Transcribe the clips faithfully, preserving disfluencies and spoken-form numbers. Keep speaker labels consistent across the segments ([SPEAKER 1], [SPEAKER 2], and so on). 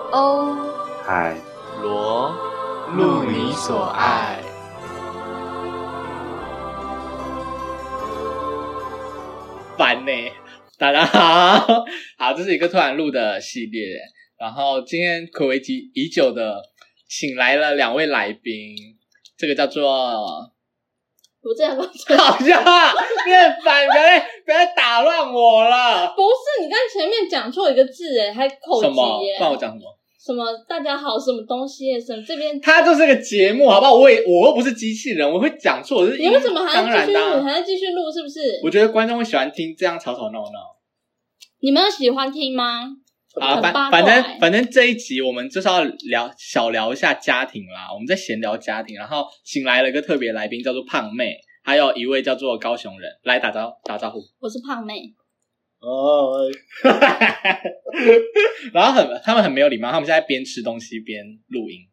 [SPEAKER 1] 欧
[SPEAKER 2] 海
[SPEAKER 3] 罗路你所爱。
[SPEAKER 4] 烦呢、欸，大家好，好，这是一个突然录的系列，然后今天睽违已久的请来了两位来宾，这个叫做
[SPEAKER 1] 不这样吧？
[SPEAKER 4] 好像你很烦，不要再不要再打乱我了。
[SPEAKER 1] 不是，你刚才前面讲错一个字哎，还口
[SPEAKER 4] 什么？
[SPEAKER 1] 急耶。
[SPEAKER 4] 不然我讲什么？
[SPEAKER 1] 什么？大家好，什么东西？什么这边？
[SPEAKER 4] 它就是个节目，好不好？我也我又不是机器人，我会讲错。我是
[SPEAKER 1] 你为什么还
[SPEAKER 4] 当然的、
[SPEAKER 1] 要继续录？
[SPEAKER 4] 啊？
[SPEAKER 1] 还要继续录？是不是？
[SPEAKER 4] 我觉得观众会喜欢听这样吵吵闹闹。
[SPEAKER 1] 你们有喜欢听吗？
[SPEAKER 4] 啊，反反正反正这一集我们就是要聊小聊一下家庭啦，我们在闲聊家庭，然后请来了一个特别来宾，叫做胖妹，还有一位叫做高雄人，来打招打招呼。
[SPEAKER 1] 我是胖妹。
[SPEAKER 2] 哦，
[SPEAKER 4] 然后很他们很没有礼貌，他们现在边吃东西边录音。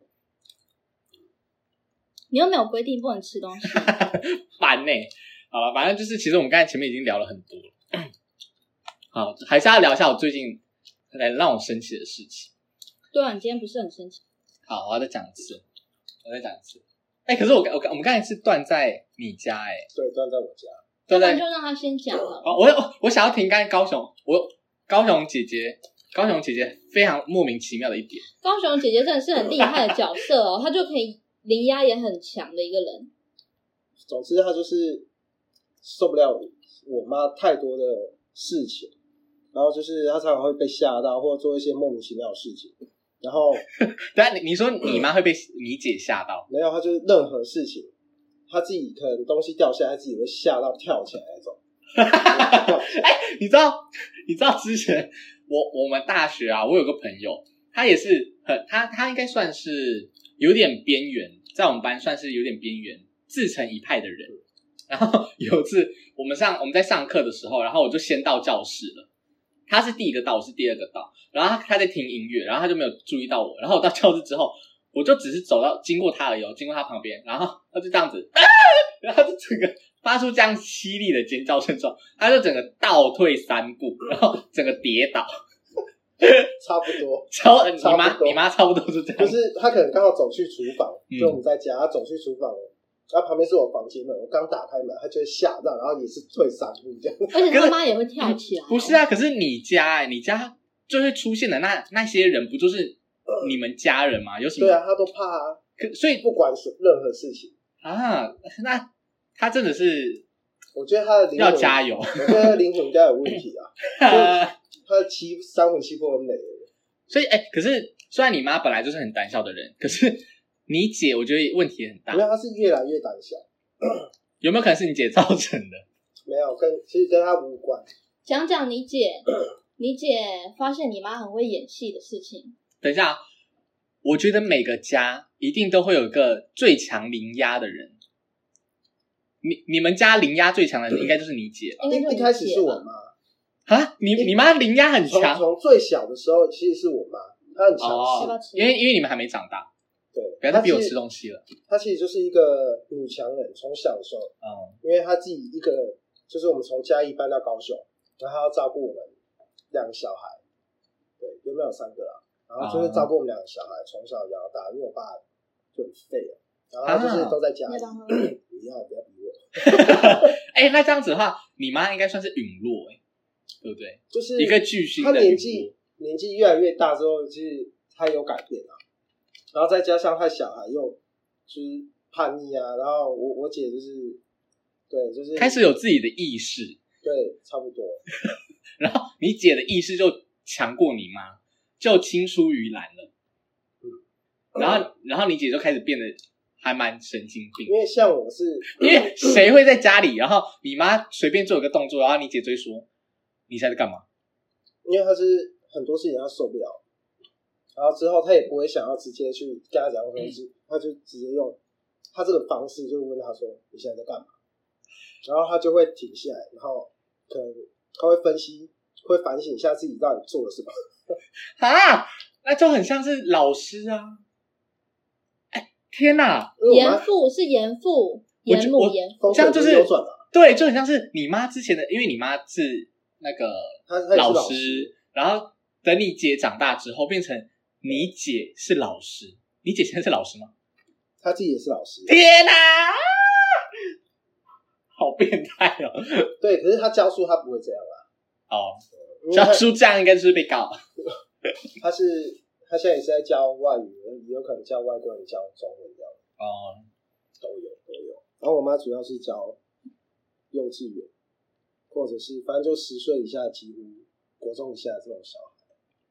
[SPEAKER 1] 你又没有规定不能吃东西，
[SPEAKER 4] 烦呢、欸。好了，反正就是其实我们刚才前面已经聊了很多了，好，还是要聊一下我最近来让我生气的事情。
[SPEAKER 1] 对啊，你今天不是很生气？
[SPEAKER 4] 好，我要再讲一次，我再讲一次。哎、欸，可是我我我们刚才是断在你家、欸，哎，
[SPEAKER 2] 对，断在我家。
[SPEAKER 4] 对对，
[SPEAKER 1] 就让他先讲了。
[SPEAKER 4] 哦，我我想要听刚才高雄，我高雄姐姐，高雄姐姐非常莫名其妙的一点。
[SPEAKER 1] 高雄姐姐真的是很厉害的角色哦，她就可以灵压也很强的一个人。
[SPEAKER 2] 总之，她就是受不了我妈太多的事情，然后就是她常常会被吓到，或者做一些莫名其妙的事情。然后，
[SPEAKER 4] 但你你说你妈会被你姐吓到？
[SPEAKER 2] 没有，她就是任何事情。他自己可能东西掉下来，他自己会吓到跳起来那种。
[SPEAKER 4] 哎、欸，你知道？你知道之前我我们大学啊，我有个朋友，他也是很他他应该算是有点边缘，在我们班算是有点边缘，自成一派的人。然后有一次我们上我们在上课的时候，然后我就先到教室了，他是第一个到，我是第二个到，然后他他在听音乐，然后他就没有注意到我，然后我到教室之后。我就只是走到经过他而已，经过他旁边，然后他就这样子，啊、然后就整个发出这样凄厉的尖叫声之后，他就整个倒退三步，然后整个跌倒，
[SPEAKER 2] 差不多，
[SPEAKER 4] 超你妈你妈差不多是这样，
[SPEAKER 2] 就是他可能刚好走去厨房，
[SPEAKER 4] 嗯、
[SPEAKER 2] 就我们在家，他走去厨房了，然后旁边是我房间门，我刚打开门，他就会吓到，然后也是退三步这样，
[SPEAKER 1] 而且他妈也会跳起来。
[SPEAKER 4] 不是啊，可是你家、欸、你家就会出现的那那些人，不就是你们家人吗？有什么？
[SPEAKER 2] 对啊，他都怕啊，
[SPEAKER 4] 可所以
[SPEAKER 2] 不管任何事情
[SPEAKER 4] 啊，那他真的是，
[SPEAKER 2] 我觉得他的灵魂
[SPEAKER 4] 要加油，
[SPEAKER 2] 我觉得他的灵魂应该有问题啊，他的七三魂七魄很累的。
[SPEAKER 4] 所以，哎、欸，可是虽然你妈本来就是很胆小的人，可是你姐我觉得问题很大。
[SPEAKER 2] 没有，她是越来越胆小。
[SPEAKER 4] 有没有可能是你姐造成的？
[SPEAKER 2] 没有，跟其实跟她无关。
[SPEAKER 1] 讲讲你姐，你姐发现你妈很会演戏的事情。
[SPEAKER 4] 等一下，我觉得每个家一定都会有一个最强灵压的人。你你们家灵压最强的人应该就是你姐吧？
[SPEAKER 1] 应该就是你姐吧。
[SPEAKER 2] 一开始是我妈
[SPEAKER 4] 啊，你你妈灵压很强。
[SPEAKER 2] 从最小的时候其实是我妈，她很强势、
[SPEAKER 4] 哦，因为因为你们还没长大。
[SPEAKER 2] 对，
[SPEAKER 4] 不要再逼我吃东西了。
[SPEAKER 2] 她其实就是一个女强人，从小的时候，
[SPEAKER 4] 嗯，
[SPEAKER 2] 因为她自己一个人，就是我们从嘉义搬到高雄，然后她要照顾我们两个小孩，对，原本有三个啦。然后就是照顾我们两个小孩，从小养到大，因为我爸就很废了，然后他就是都在家里。
[SPEAKER 1] 啊、
[SPEAKER 2] 不要不要逼我。
[SPEAKER 4] 哎、欸，那这样子的话，你妈应该算是陨落、欸，对不对？
[SPEAKER 2] 就是
[SPEAKER 4] 一个巨星的
[SPEAKER 2] 他年纪年纪越来越大之后，其实他有改变啊。然后再加上他小孩又就是叛逆啊，然后我我姐就是对，就是
[SPEAKER 4] 开始有自己的意识，
[SPEAKER 2] 对，差不多。
[SPEAKER 4] 然后你姐的意识就强过你妈。就青出于蓝了，嗯，然后，然后你姐就开始变得还蛮神经病，
[SPEAKER 2] 因为像我是，
[SPEAKER 4] 因为谁会在家里，然后你妈随便做一个动作，然后你姐追说你现在在干嘛？
[SPEAKER 2] 因为她是很多事情她受不了，然后之后她也不会想要直接去跟她讲东西，她就直接用她这个方式就问她说你现在在干嘛，然后她就会停下来，然后可能她会分析，会反省一下自己到底做了什么。
[SPEAKER 4] 啊，那就很像是老师啊！哎，天哪！
[SPEAKER 1] 严父是严父，严母严父，
[SPEAKER 4] 这样就是对，就很像是你妈之前的，因为你妈是那个老师，然后等你姐长大之后变成你姐是老师，你姐现在是老师吗？
[SPEAKER 2] 他自己也是老师。
[SPEAKER 4] 天哪、啊，好变态哦！
[SPEAKER 2] 对，可是他教书他不会这样啦。
[SPEAKER 4] 哦，教书这样应该是被告。
[SPEAKER 2] 他是他现在也是在教外语，也有可能教外国人教中文这样。
[SPEAKER 4] 哦，
[SPEAKER 2] 都有都有。然后我妈主要是教幼稚园，或者是反正就十岁以下，几乎国中以下这种小孩。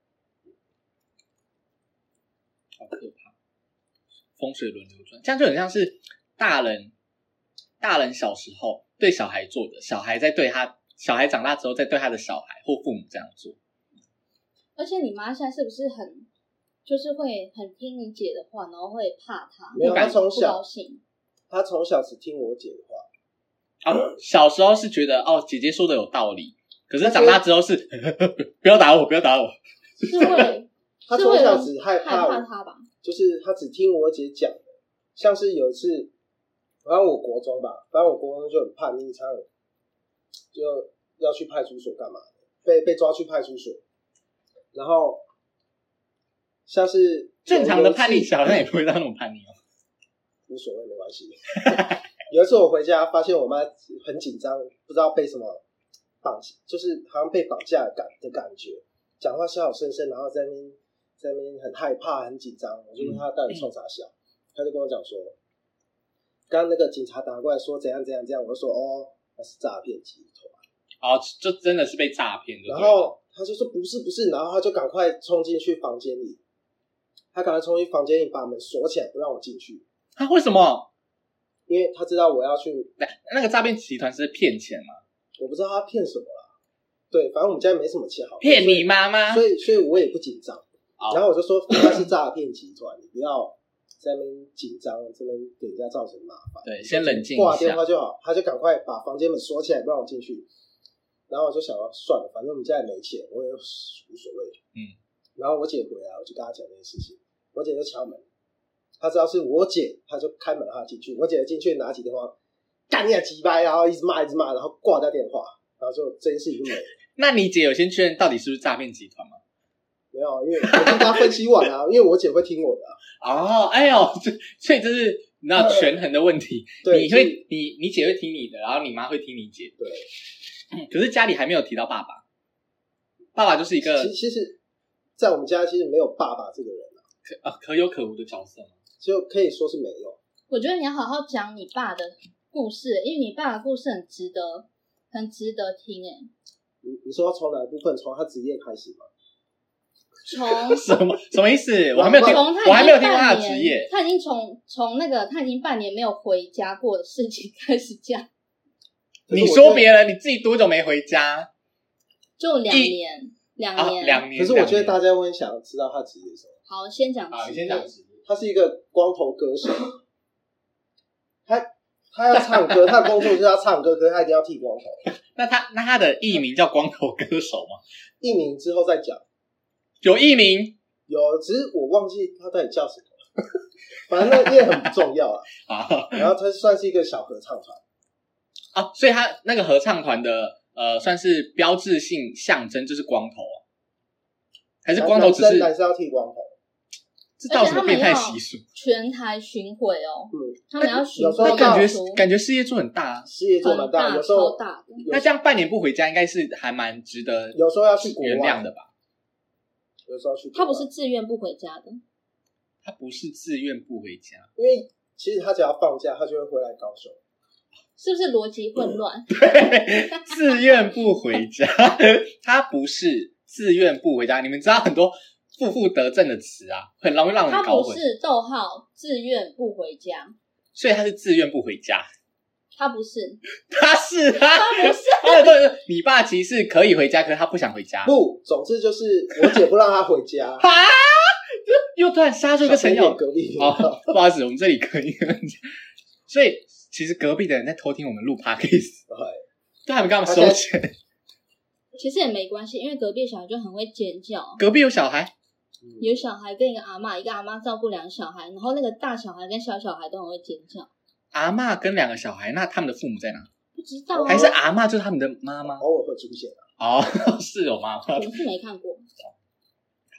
[SPEAKER 4] 好可怕，风水轮流转，这样就很像是大人，大人小时候对小孩做的，小孩在对他，小孩长大之后再对他的小孩或父母这样做。
[SPEAKER 1] 而且你妈现在是不是很，就是会很听你姐的话，然后会怕她？
[SPEAKER 2] 没有，她从
[SPEAKER 1] 不
[SPEAKER 2] 小
[SPEAKER 1] 高兴，
[SPEAKER 2] 她从小只听我姐的话。
[SPEAKER 4] 哦，小时候是觉得哦姐姐说的有道理，可是长大之后是不要打我，不要打我，
[SPEAKER 1] 是会。
[SPEAKER 2] 他从小只害
[SPEAKER 1] 怕
[SPEAKER 2] 怕
[SPEAKER 1] 他吧，
[SPEAKER 2] 就是他只听我姐讲的，像是有一次，反正我国中吧，反正我国中就很叛逆，常就要去派出所干嘛的，被被抓去派出所，然后像是
[SPEAKER 4] 正常的叛逆小好像也不会到那种叛逆哦，
[SPEAKER 2] 无所谓，没关系。有一次我回家，发现我妈很紧张，不知道被什么绑，就是好像被绑架的感的感觉，讲话小小声声，然后在那边。在那边很害怕很紧张，我就问他到底冲啥小、嗯、他就跟我讲说刚刚那个警察打过来说怎样怎样怎样，我就说哦那是诈骗集团，
[SPEAKER 4] 哦就真的是被诈骗，
[SPEAKER 2] 然后他就说不是不是，然后他就赶快冲进去房间里，他赶快冲进房间里把门锁起来不让我进去。
[SPEAKER 4] 他为什么？
[SPEAKER 2] 因为他知道我要去。
[SPEAKER 4] 那个诈骗集团是骗钱吗？
[SPEAKER 2] 我不知道他骗什么啦，对，反正我们家没什么钱好
[SPEAKER 4] 骗你妈妈，
[SPEAKER 2] 所以所以我也不紧张。然后我就说他是诈骗集团，你不要在那边紧张，这边给人家造成麻烦。
[SPEAKER 4] 对，先冷静一下，
[SPEAKER 2] 挂电话就好。他就赶快把房间门锁起来，不让我进去。然后我就想要算了，反正我们家也没钱，我也无所谓。
[SPEAKER 4] 嗯。
[SPEAKER 2] 然后我姐回来，我就跟她讲这件事情。我姐就敲门，她知道是我姐，她就开门让她进去。我姐进去拿起电话，干你啊鸡掰，然后一直骂一直骂，然后挂掉电话，然后就这件事情就没了。
[SPEAKER 4] 那你姐有先确认到底是不是诈骗集团吗？
[SPEAKER 2] 没有，因为我跟他分析完啊，因为我姐会听我的、啊。
[SPEAKER 4] 哦，哎呦，所以这是你知道权衡的问题。
[SPEAKER 2] 对，
[SPEAKER 4] 你会你你姐会听你的，然后你妈会听你姐。
[SPEAKER 2] 对。
[SPEAKER 4] 可是家里还没有提到爸爸，爸爸就是一个，
[SPEAKER 2] 其其实，在我们家其实没有爸爸这个人啊，
[SPEAKER 4] 可啊可有可无的角色吗？
[SPEAKER 2] 就可以说是没有。
[SPEAKER 1] 我觉得你要好好讲你爸的故事，因为你爸的故事很值得，很值得听诶。
[SPEAKER 2] 你你说从哪个部分？从他职业开始吗？
[SPEAKER 1] 从
[SPEAKER 4] 什么什么意思？我还没有听，我还没有听过他的职业。
[SPEAKER 1] 他已经从从那个他已经半年没有回家过的事情开始讲。
[SPEAKER 4] 你说别人，你自己多久没回家？
[SPEAKER 1] 就两年，两年，
[SPEAKER 4] 两、啊、年。
[SPEAKER 2] 可是我觉得大家会想要知道他职业是什么。
[SPEAKER 1] 好，先讲职业。
[SPEAKER 4] 好，你先讲职业。
[SPEAKER 2] 他是一个光头歌手，他他要唱歌，他的工作就是要唱歌，可是他一定要剃光头。
[SPEAKER 4] 那他那他的艺名叫光头歌手吗？
[SPEAKER 2] 艺名之后再讲。
[SPEAKER 4] 有艺名？
[SPEAKER 2] 有，只是我忘记他到底叫什么。反正那也很不重要啊。然后他算是一个小合唱团。
[SPEAKER 4] 啊，所以他那个合唱团的呃，算是标志性象征就是光头啊，还是光头只是
[SPEAKER 2] 男生要剃光头？
[SPEAKER 4] 这到什么变态习俗？
[SPEAKER 1] 全台巡回哦，
[SPEAKER 2] 嗯，
[SPEAKER 1] 他们要巡
[SPEAKER 2] 回，
[SPEAKER 4] 那感觉感觉事业做很大啊，
[SPEAKER 2] 事业做蛮大，有时候
[SPEAKER 1] 大的。
[SPEAKER 4] 那这样半年不回家，应该是还蛮值得，
[SPEAKER 2] 有时候要去国外
[SPEAKER 4] 原谅的吧？
[SPEAKER 2] 有时候去，
[SPEAKER 1] 他不是自愿不回家的，
[SPEAKER 4] 他不是自愿不回家，
[SPEAKER 2] 因为其实他只要放假，他就会回来高雄。
[SPEAKER 1] 是不是逻辑混乱？
[SPEAKER 4] 对，自愿不回家，他不是自愿不回家。你们知道很多负负得正的词啊，很容易让人搞混。
[SPEAKER 1] 他不是逗号自愿不回家，
[SPEAKER 4] 所以他是自愿不回家。
[SPEAKER 1] 他不是，
[SPEAKER 4] 他是啊，
[SPEAKER 1] 他不是。
[SPEAKER 4] 他的你爸其实可以回家，可是他不想回家。
[SPEAKER 2] 不，总之就是我姐不让他回家。
[SPEAKER 4] 啊！又突然杀出一个成语。
[SPEAKER 2] 隔壁
[SPEAKER 4] 哦，不好意思，我们这里可以。所以。其实隔壁的人在偷听我们录 podcast， 对，他们干嘛收钱？
[SPEAKER 1] 其实也没关系，因为隔壁小孩就很会尖叫。
[SPEAKER 4] 隔壁有小孩，
[SPEAKER 1] 有小孩跟一个阿嬷，一个阿嬷照顾两个小孩，然后那个大小孩跟小小孩都很会尖叫。
[SPEAKER 4] 阿嬷跟两个小孩，那他们的父母在哪？
[SPEAKER 1] 不知道、啊，
[SPEAKER 4] 还是阿嬷就是他们的妈妈？
[SPEAKER 2] 偶尔会出现
[SPEAKER 4] 啊。哦，是有妈妈，
[SPEAKER 1] 我是没看过。
[SPEAKER 4] 好，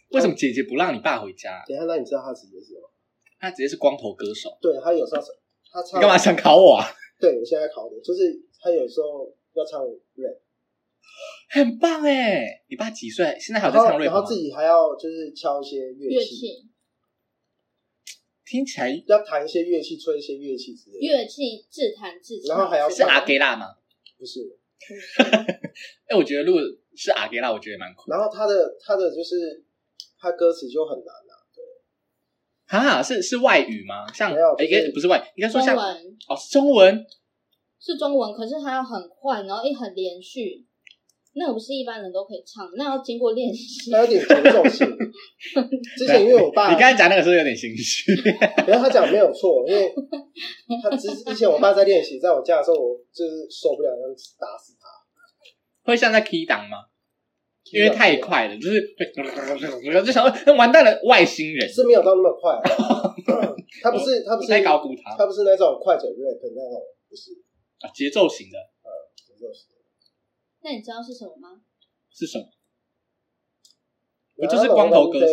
[SPEAKER 4] 为什么姐姐不让你爸回家？
[SPEAKER 2] 等一下，那你知道他职业是什么？
[SPEAKER 4] 他直接是光头歌手。
[SPEAKER 2] 对，他有时候他唱，
[SPEAKER 4] 你干嘛想考我啊？
[SPEAKER 2] 对，我现在考的就是他有时候要唱 rap，
[SPEAKER 4] 很棒哎！你爸几岁？现在还有在唱 rap 吗？
[SPEAKER 2] 然后自己还要就是敲一些乐器，
[SPEAKER 1] 乐器
[SPEAKER 4] 听起来
[SPEAKER 2] 要弹一些乐器，吹一些乐器之类的。
[SPEAKER 1] 乐器自弹自唱，
[SPEAKER 2] 然后还要
[SPEAKER 4] 是阿给拉吗？
[SPEAKER 2] 不是。
[SPEAKER 4] 哎，我觉得如果是阿给拉，我觉得蛮酷。
[SPEAKER 2] 然后他的他的就是他歌词就很难啊，对。
[SPEAKER 4] 啊，是是外语吗？像
[SPEAKER 2] 没有
[SPEAKER 4] 应该不是外，应该说像
[SPEAKER 1] 中文
[SPEAKER 4] 哦，是中文
[SPEAKER 1] 是中文，可是它要很快，然后也很连续，那个不是一般人都可以唱，那要经过练习。
[SPEAKER 2] 他有点节奏性。之前因为我爸，
[SPEAKER 4] 你刚才讲那个时候有点心虚。
[SPEAKER 2] 然后他讲没有错，因为他之之前我爸在练习，在我家的时候，我就是受不了，要打死他。
[SPEAKER 4] 会像在 key 档吗？因为太快了，就是就想说完蛋了，外星人
[SPEAKER 2] 是没有到那么快、啊。他不是他不是
[SPEAKER 4] 太高估他，
[SPEAKER 2] 他不是那种快嘴 rap 那种，不是
[SPEAKER 4] 啊，节奏型的。
[SPEAKER 2] 呃，节奏型的。
[SPEAKER 1] 那你知道是什么吗？
[SPEAKER 4] 是什么？不就是光头歌手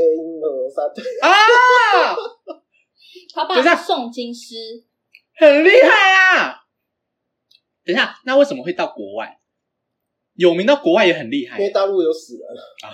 [SPEAKER 2] 啊？
[SPEAKER 1] 他爸是诵经师，
[SPEAKER 4] 很厉害啊！等一下，那为什么会到国外？有名到国外也很厉害，
[SPEAKER 2] 因为大陆有死人啊，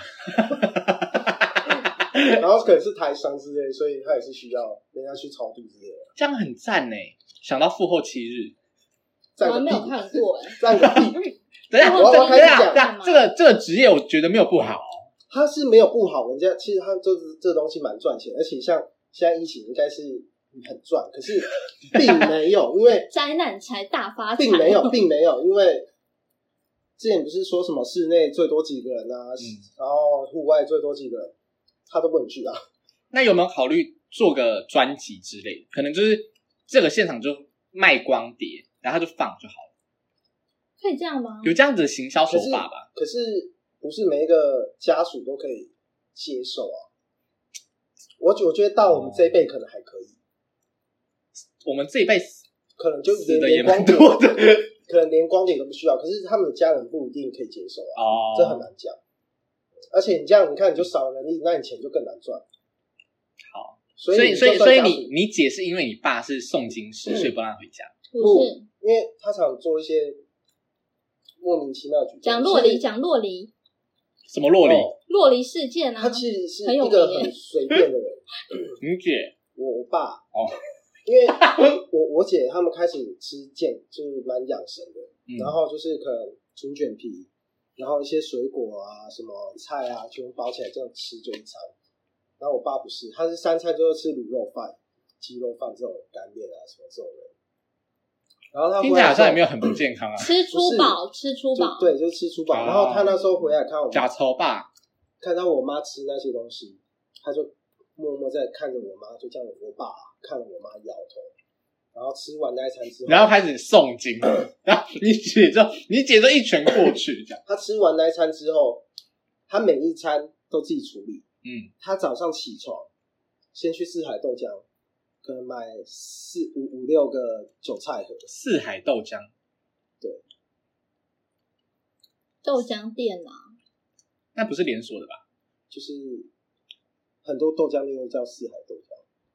[SPEAKER 2] 然后可能是台商之类，所以他也是需要人家去超度之类的。
[SPEAKER 4] 这样很赞呢！想到父后七日，
[SPEAKER 1] 我还没有看过哎，
[SPEAKER 2] 赞个屁！
[SPEAKER 4] 等一下，
[SPEAKER 2] 我要开始讲，
[SPEAKER 4] 这个这个职业我觉得没有不好哦，
[SPEAKER 2] 他是没有不好，人家其实他就是这东西蛮赚钱，而且像现在疫情应该是很赚，可是并没有，因为
[SPEAKER 1] 灾难才大发财，
[SPEAKER 2] 并没有，并没有，因为之前不是说什么室内最多几个人啊，嗯、然后户外最多几个人，他都不能去啊。
[SPEAKER 4] 那有没有考虑做个专辑之类的？可能就是这个现场就卖光碟，然后他就放就好了。
[SPEAKER 1] 可以这样吗？
[SPEAKER 4] 有这样子的行销手法吧？
[SPEAKER 2] 可是, 可是不是每一个家属都可以接受啊。我我觉得到我们这一辈可能还可以，
[SPEAKER 4] 我们这一辈
[SPEAKER 2] 可能就连
[SPEAKER 4] 的也蛮
[SPEAKER 2] 多
[SPEAKER 4] 多的。
[SPEAKER 2] 可能连光碟都不需要，可是他们的家人不一定可以接受啊，
[SPEAKER 4] 哦，
[SPEAKER 2] 这很难讲。而且你这样，你看你就少人力，那你钱就更难赚。
[SPEAKER 4] 好，
[SPEAKER 2] 所以
[SPEAKER 4] 所以所以你你姐是因为你爸是诵经师，嗯、所以不让他回家？
[SPEAKER 1] 不是，
[SPEAKER 2] 因为他常做一些莫名其妙的举动。
[SPEAKER 1] 讲洛梨，讲洛梨，
[SPEAKER 4] 什么洛梨？
[SPEAKER 1] 洛梨事件啊，
[SPEAKER 2] 他其实是一个很随便的人。
[SPEAKER 4] 你姐，
[SPEAKER 2] 我我爸
[SPEAKER 4] 哦。
[SPEAKER 2] 因为我我姐他们开始吃健，就是蛮养生的、嗯，然后就是可能春卷皮，然后一些水果啊、什么菜啊，全部包起来这样吃就一餐。然后我爸不是，他是三餐就会吃卤肉饭、鸡肉饭这种干面啊什么这种人。然后他
[SPEAKER 4] 听起来好像也没有很不健康啊，
[SPEAKER 1] 吃粗饱，吃粗饱，
[SPEAKER 2] 对，就是吃粗饱、哦。然后他那时候回来看我
[SPEAKER 4] 假丑爸，
[SPEAKER 2] 看到我妈吃那些东西，他就默默在看着我妈，就这样我爸看着我妈摇头，然后吃完那一餐之后，
[SPEAKER 4] 然后开始诵经，然后你姐就你姐就一拳过去，这样。
[SPEAKER 2] 他吃完那一餐之后，他每一餐都自己处理。
[SPEAKER 4] 嗯，
[SPEAKER 2] 他早上起床，先去四海豆浆，可能买四五五六个韭菜盒。
[SPEAKER 4] 四海豆浆，
[SPEAKER 2] 对，
[SPEAKER 1] 豆浆店啊，
[SPEAKER 4] 那不是连锁的吧？
[SPEAKER 2] 就是很多豆浆店都叫四海豆浆。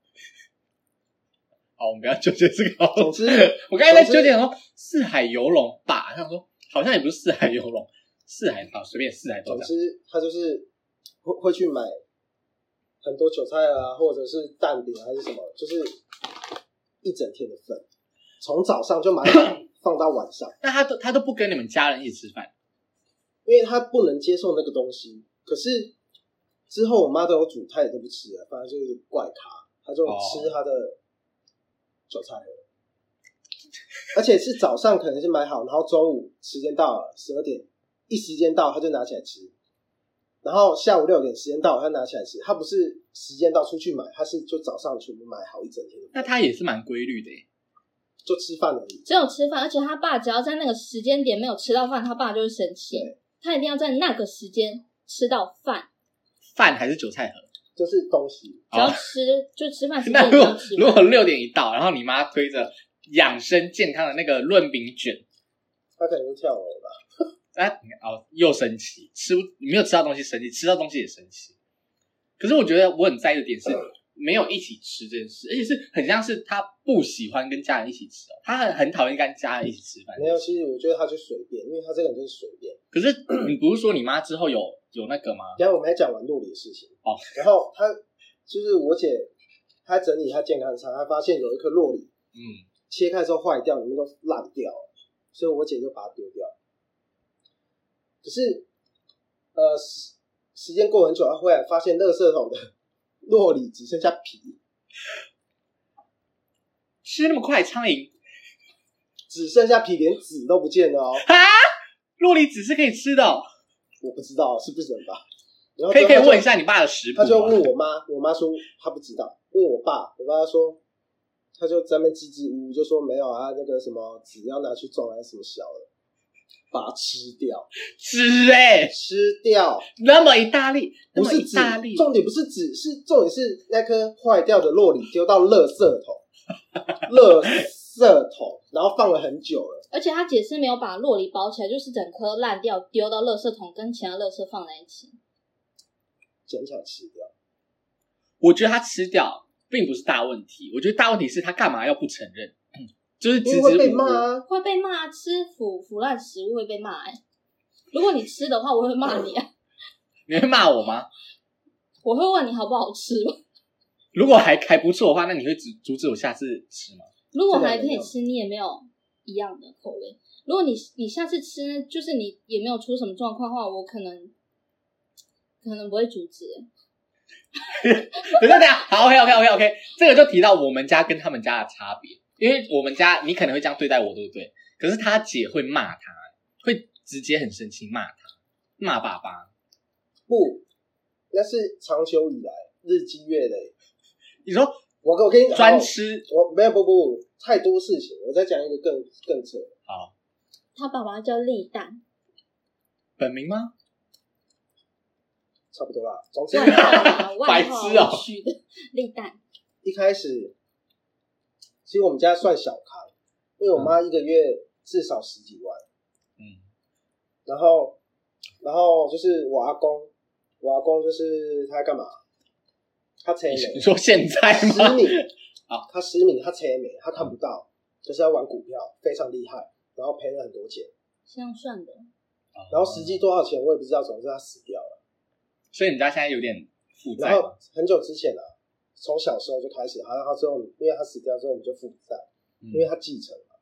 [SPEAKER 4] 好，我们不要纠结这个。
[SPEAKER 2] 总之，
[SPEAKER 4] 我刚才在纠结说四海游龙吧，他说好像也不是四海游龙，四海好随便四海豆浆。
[SPEAKER 2] 总之，他就是会会去买很多韭菜啊，或者是蛋饼还是什么，就是一整天的份，从早上就买放到晚上。
[SPEAKER 4] 那他都他都不跟你们家人一起吃饭，
[SPEAKER 2] 因为他不能接受那个东西。可是之后我妈都有煮，他也都不吃了，反正就是怪咖，他就吃他的韭菜盒，而且是早上可能是买好，然后中午时间到了十二点，一时间到他就拿起来吃，然后下午六点时间到他拿起来吃，他不是时间到出去买，他是就早上全部买好一整天的。
[SPEAKER 4] 那他也是蛮规律的耶，
[SPEAKER 2] 就吃饭而已，
[SPEAKER 1] 只有吃饭，而且他爸只要在那个时间点没有吃到饭，他爸就会生气，他一定要在那个时间吃到饭。
[SPEAKER 4] 饭还是韭菜盒？
[SPEAKER 2] 就是东西，
[SPEAKER 1] 只要吃、哦、就吃饭时间。
[SPEAKER 4] 那如果如果六点一到，然后你妈推着养生健康的那个润饼卷，
[SPEAKER 2] 他可能会跳楼吧？
[SPEAKER 4] 哎、啊，哦，又生气，吃没有吃到东西生气，吃到东西也生气。 可是我觉得我很在意的点是没有一起吃这件事，而且是很像是他不喜欢跟家人一起吃哦，他很很讨厌跟家人一起吃饭。
[SPEAKER 2] 没有，其实我觉得他就随便，因为他这个人就是随便。
[SPEAKER 4] 可是你不是说你妈之后有有那个吗？
[SPEAKER 2] 然后我们还讲完洛里的事情
[SPEAKER 4] 哦，
[SPEAKER 2] 然后他就是我姐，她整理她健康餐，她发现有一颗洛里，
[SPEAKER 4] 嗯，
[SPEAKER 2] 切开之后坏掉，里面都烂掉了，所以我姐就把它丢掉。可是，呃，时时间过很久，她回来发现垃圾桶的洛里只剩下皮，
[SPEAKER 4] 吃那么快，苍蝇
[SPEAKER 2] 只剩下皮，连籽都不见了哦。
[SPEAKER 4] 啊！洛里籽是可以吃的、哦，
[SPEAKER 2] 我不知道是不是人吧？然后
[SPEAKER 4] 可以可以问一下你爸的食谱吗。
[SPEAKER 2] 他就问我妈，我妈说她不知道。问我爸，我爸说，他就在那边支支吾吾，就说没有啊，那个什么籽要拿去种还是什么小的，把它吃掉，
[SPEAKER 4] 吃哎、欸，
[SPEAKER 2] 吃掉，
[SPEAKER 4] 那么一大粒，
[SPEAKER 2] 不是籽，
[SPEAKER 4] 大粒，
[SPEAKER 2] 重点不是籽，是重点是那颗坏掉的酪梨丢到垃圾桶，垃圾桶，然后放了很久了。
[SPEAKER 1] 而且他姐是没有把酪梨包起来，就是整颗烂掉丢到垃圾桶，跟其他垃圾放在一起，
[SPEAKER 2] 捡起来吃掉。
[SPEAKER 4] 我觉得他吃掉并不是大问题，我觉得大问题是他干嘛要不承认，就是支支
[SPEAKER 2] 因为会被
[SPEAKER 4] 吾吾
[SPEAKER 2] 骂啊，
[SPEAKER 1] 会被骂吃腐腐烂食物会被骂哎、欸。如果你吃的话，我会骂你啊，
[SPEAKER 4] 你会骂我吗？
[SPEAKER 1] 我会问你好不好吃吧。
[SPEAKER 4] 如果还还不错的话，那你会阻阻止我下次吃吗？
[SPEAKER 1] 如果还可以吃，你也没有一样的口味。如果你你下次吃，就是你也没有出什么状况的话，我可能可能不会阻止、欸。
[SPEAKER 4] 等等等，好 ，OK OK OK OK， 这个就提到我们家跟他们家的差别，因为我们家你可能会这样对待我，对不对？可是他姐会骂他，会直接很生气骂他，骂爸爸。
[SPEAKER 2] 不，那是长久以来日积月累。
[SPEAKER 4] 你说
[SPEAKER 2] 我我跟你
[SPEAKER 4] 专吃，
[SPEAKER 2] 我没有不不太多事情，我再讲一个更更扯。
[SPEAKER 4] 好，
[SPEAKER 1] 他爸爸叫立蛋，
[SPEAKER 4] 本名吗？
[SPEAKER 2] 差不多啦。总之，
[SPEAKER 1] 外号外
[SPEAKER 4] 白
[SPEAKER 1] 号
[SPEAKER 4] 痴哦
[SPEAKER 1] 取的立蛋。
[SPEAKER 2] 一开始，其实我们家算小康，因为我妈一个月至少十几万。
[SPEAKER 4] 嗯，
[SPEAKER 2] 然后，然后就是我阿公，我阿公就是他干嘛？他车
[SPEAKER 4] 你
[SPEAKER 2] 没，
[SPEAKER 4] 说现在吗？
[SPEAKER 2] 失明
[SPEAKER 4] 啊，
[SPEAKER 2] 他失明，他车没，他看不到，就是要玩股票，非常厉害，然后赔了很多钱，
[SPEAKER 1] 这样算的。
[SPEAKER 2] 然后实际多少钱我也不知道，总之他死掉了。
[SPEAKER 4] 所以你家现在有点负债
[SPEAKER 2] 然后
[SPEAKER 4] 吗？
[SPEAKER 2] 很久之前啊，从小时候就开始，然后他之后，因为他死掉之后，我们就负债，
[SPEAKER 4] 嗯
[SPEAKER 2] 因为他继承嘛，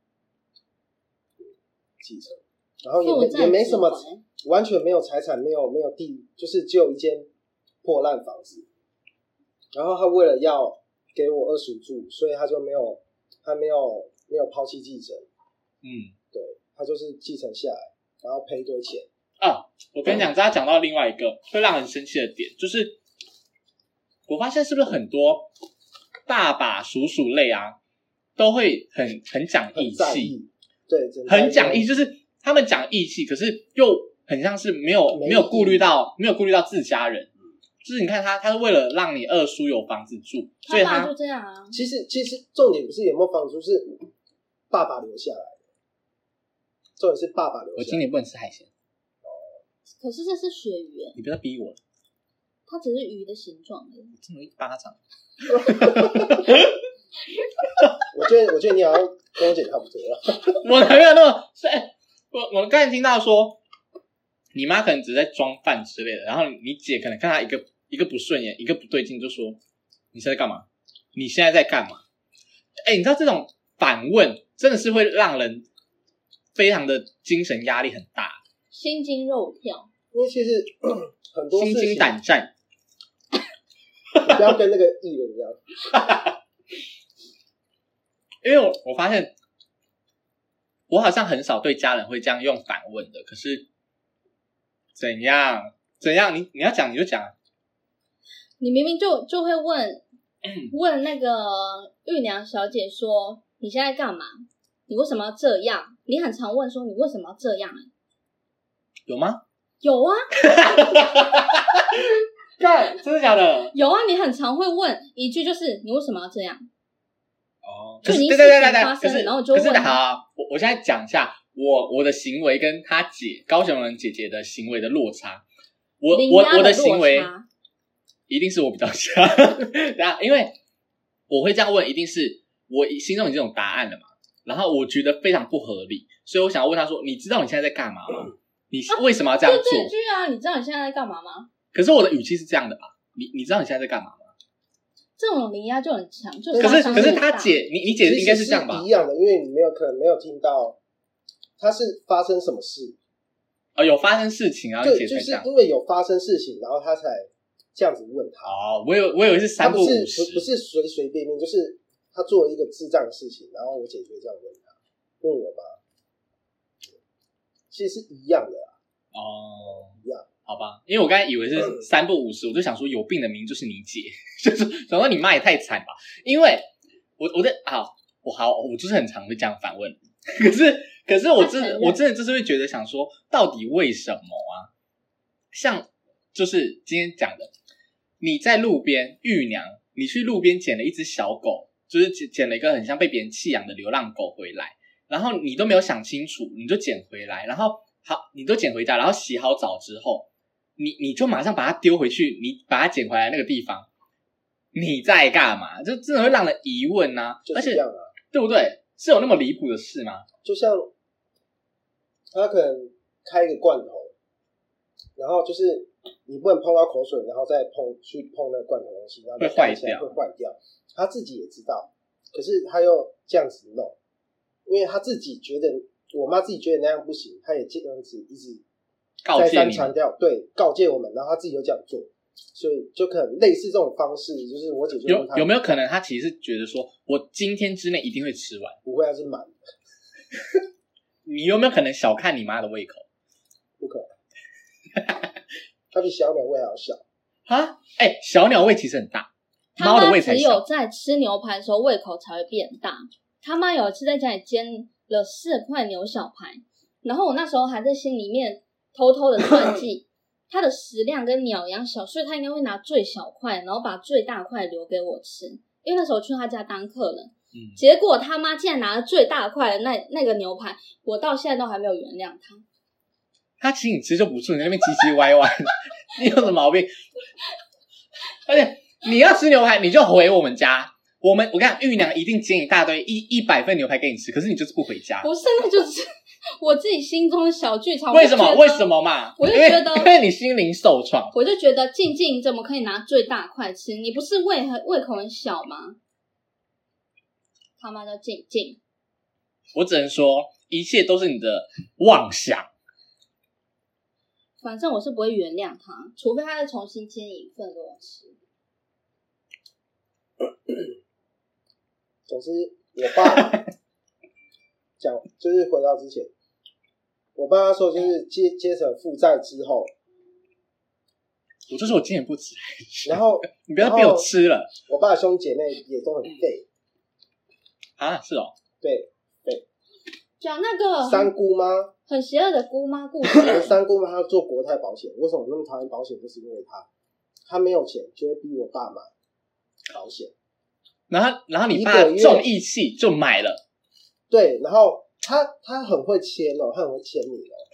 [SPEAKER 2] 继承，然后也没
[SPEAKER 1] 负债
[SPEAKER 2] 也没什么
[SPEAKER 1] 之还，
[SPEAKER 2] 完全没有财产，没有没有地，就是只有一间破烂房子。然后他为了要给我二叔住，所以他就没有，他没有没有抛弃继承，
[SPEAKER 4] 嗯
[SPEAKER 2] 对他就是继承下来，然后赔一堆钱。
[SPEAKER 4] 啊，我跟你讲，他讲到另外一个会让人生气的点，就是我发现是不是很多爸爸、叔叔类啊，都会很很讲义
[SPEAKER 2] 很在
[SPEAKER 4] 气，
[SPEAKER 2] 意，对，
[SPEAKER 4] 很讲义，就是他们讲义气，可是又很像是没有
[SPEAKER 2] 没
[SPEAKER 4] 没有顾虑到没有顾虑到自家人。就是你看他，他是为了让你二叔有房子住，所以他
[SPEAKER 1] 他爸就这样啊。
[SPEAKER 2] 其实其实重点不是有没有房租，是爸爸留下来的。重点是爸爸留下来的。
[SPEAKER 4] 我今年不能吃海鲜，
[SPEAKER 1] 可是这是鳕鱼耶，
[SPEAKER 4] 你不要逼我，
[SPEAKER 1] 它只是鱼的形状而已。
[SPEAKER 4] 这么一巴掌。
[SPEAKER 2] 我觉得我觉得你好像跟我姐差不多了。
[SPEAKER 4] 我还没有那么，是哎，我我刚才听到说，你妈可能只是在装饭之类的，然后你姐可能看她一个一个不顺眼，一个不对劲，就说你现在干嘛？你现在在干嘛？哎，你知道这种反问真的是会让人非常的精神压力很大，
[SPEAKER 1] 心惊肉跳。
[SPEAKER 2] 因为其实很多事情，
[SPEAKER 4] 心惊胆战。
[SPEAKER 2] 你不要跟那个艺人一样。
[SPEAKER 4] 因为我我发现，我好像很少对家人会这样用反问的。可是怎样怎样？你你要讲你就讲。
[SPEAKER 1] 你明明就就会问问那个玉娘小姐说你现在干嘛？你为什么要这样？你很常问说你为什么要这样、欸？
[SPEAKER 4] 有吗？
[SPEAKER 1] 有啊，
[SPEAKER 4] 干，真的假的？
[SPEAKER 1] 有啊，你很常会问一句就是你为什么要这样？
[SPEAKER 4] 哦，
[SPEAKER 1] 就已经
[SPEAKER 4] 对对对对对，
[SPEAKER 1] 事情发生了
[SPEAKER 4] 可是
[SPEAKER 1] 然后我就问
[SPEAKER 4] 可是
[SPEAKER 1] 他
[SPEAKER 4] 好，我我现在讲一下我我的行为跟他姐高雄人姐姐的行为的落差。我
[SPEAKER 1] 邻
[SPEAKER 4] 我我
[SPEAKER 1] 家的落
[SPEAKER 4] 行为，
[SPEAKER 1] 差
[SPEAKER 4] 一定是我比较强。然后因为我会这样问，一定是我心中已经有答案了嘛，然后我觉得非常不合理，所以我想要问他说：“你知道你现在在干嘛吗？你为什么要这样做？”
[SPEAKER 1] 就这句啊，你知道你现在在干嘛吗？
[SPEAKER 4] 可是我的语气是这样的吧？你你知道你现在在干嘛吗？
[SPEAKER 1] 这种灵压就很强，就
[SPEAKER 4] 可是可是他姐，你你姐应该是这样吧？
[SPEAKER 2] 一样的，因为你没有可能没有听到他是发生什么事。
[SPEAKER 4] 哦，有发生事情，然后姐才这样。
[SPEAKER 2] 就是因为有发生事情，然后他才这样子问他。
[SPEAKER 4] 哦，我以为我以为是三不五时，
[SPEAKER 2] 他不是不是随随便便，就是他做了一个智障的事情，然后我姐就会这样问他，问我妈，其实是一样的啦。
[SPEAKER 4] 哦，
[SPEAKER 2] 一样，
[SPEAKER 4] 好吧，因为我刚才以为是三不五时，我就想说有病的名就是你姐，就是想说你妈也太惨吧，因为我我在好我好我就是很常会这样反问，可是可是我真的我真的就是会觉得想说，到底为什么啊？像就是今天讲的，你在路边玉娘，你去路边捡了一只小狗，就是捡捡了一个很像被别人弃养的流浪狗回来，然后你都没有想清楚，你就捡回来，然后好，你都捡回家，然后洗好澡之后，你你就马上把它丢回去，你把它捡回来那个地方，你在干嘛？这真的会让人疑问啊！
[SPEAKER 2] 就是这样啊，
[SPEAKER 4] 对不对？是有那么离谱的事吗？
[SPEAKER 2] 就像他可能开一个罐头，然后就是你不能碰到口水，然后再碰去碰那个罐头东西，然后
[SPEAKER 4] 会坏掉，
[SPEAKER 2] 会坏掉。他自己也知道，可是他又这样子弄，因为他自己觉得，我妈自己觉得那样不行，他也这样子一直再三强调，对，告诫我们，然后他自己又这样做，所以就可能类似这种方式，就是我姐姐
[SPEAKER 4] 有有没有可能他其实是觉得说，我今天之内一定会吃完，
[SPEAKER 2] 不会，他是满的。
[SPEAKER 4] 你有没有可能小看你妈的胃口？
[SPEAKER 2] 不可能，它比小鸟胃还要小
[SPEAKER 4] 啊！哎、欸，小鸟胃其实很大，猫的胃才小。
[SPEAKER 1] 他妈只有在吃牛排的时候胃口才会变大。他妈有一次在家里煎了四块牛小排，然后我那时候还在心里面偷偷的算计，它的食量跟鸟一样小，所以他应该会拿最小块，然后把最大块留给我吃。因为那时候去他家当客人。嗯、结果他妈竟然拿了最大块的那那个牛排，我到现在都还没有原谅他。
[SPEAKER 4] 他请你吃就不错，你那边唧唧歪歪，你有什么毛病？而且你要吃牛排，你就回我们家。我们我跟你讲，玉娘一定煎一大堆一一百份牛排给你吃，可是你就是不回家。
[SPEAKER 1] 不是，那就是我自己心中的小剧场。
[SPEAKER 4] 为什么？为什么嘛？
[SPEAKER 1] 我就觉得，
[SPEAKER 4] 因为, 因为你心灵受创。
[SPEAKER 1] 我就觉得静静怎么可以拿最大块吃？你不是胃很胃口很小吗？他妈叫静静，
[SPEAKER 4] 我只能说一切都是你的妄想。
[SPEAKER 1] 反正我是不会原谅他，除非他再重新煎一份给我吃。
[SPEAKER 2] 总之，我爸讲就是回到之前，我爸那时候就是接接成负债之后，
[SPEAKER 4] 我就说我今年不吃，
[SPEAKER 2] 然后
[SPEAKER 4] 你不要被我吃了。
[SPEAKER 2] 我爸的兄姐妹也都很废。
[SPEAKER 4] 啊，是哦，
[SPEAKER 2] 对对，
[SPEAKER 1] 讲那个
[SPEAKER 2] 三姑妈，
[SPEAKER 1] 很邪恶的姑妈故事。
[SPEAKER 2] 三姑妈她做国泰保险，为什么我那么讨厌保险？就是因为她，她没有钱，就会逼我爸买保险。
[SPEAKER 4] 然后，然后你爸重义气就买了。
[SPEAKER 2] 对，然后他他很会签哦，他很会签名哦，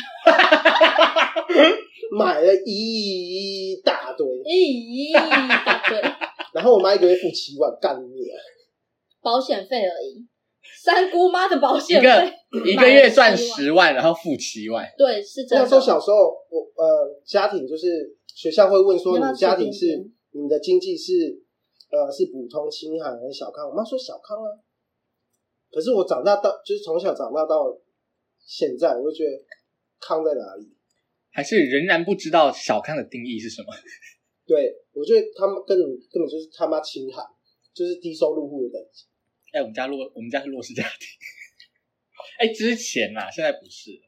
[SPEAKER 2] 买了一大堆，
[SPEAKER 1] 一大堆。
[SPEAKER 2] 然后我妈一个月付七万，干你啊！
[SPEAKER 1] 保险费而已，三姑妈的保险费，
[SPEAKER 4] 一个一个月赚十万，然后付七万。
[SPEAKER 1] 对，是真的。
[SPEAKER 2] 那时候小时候，我呃家庭就是学校会问说，你们家庭是你们的经济是呃是普通、清寒还是小康？我妈说小康啊。可是我长大到就是从小长大到现在，我就觉得康在哪里？
[SPEAKER 4] 还是仍然不知道小康的定义是什么？
[SPEAKER 2] 对，我觉得他们根本根本就是他妈清寒，就是低收入户的等级。
[SPEAKER 4] 哎、欸，我们家弱，我们家是弱势家庭。哎、欸，之前啦，现在不是了。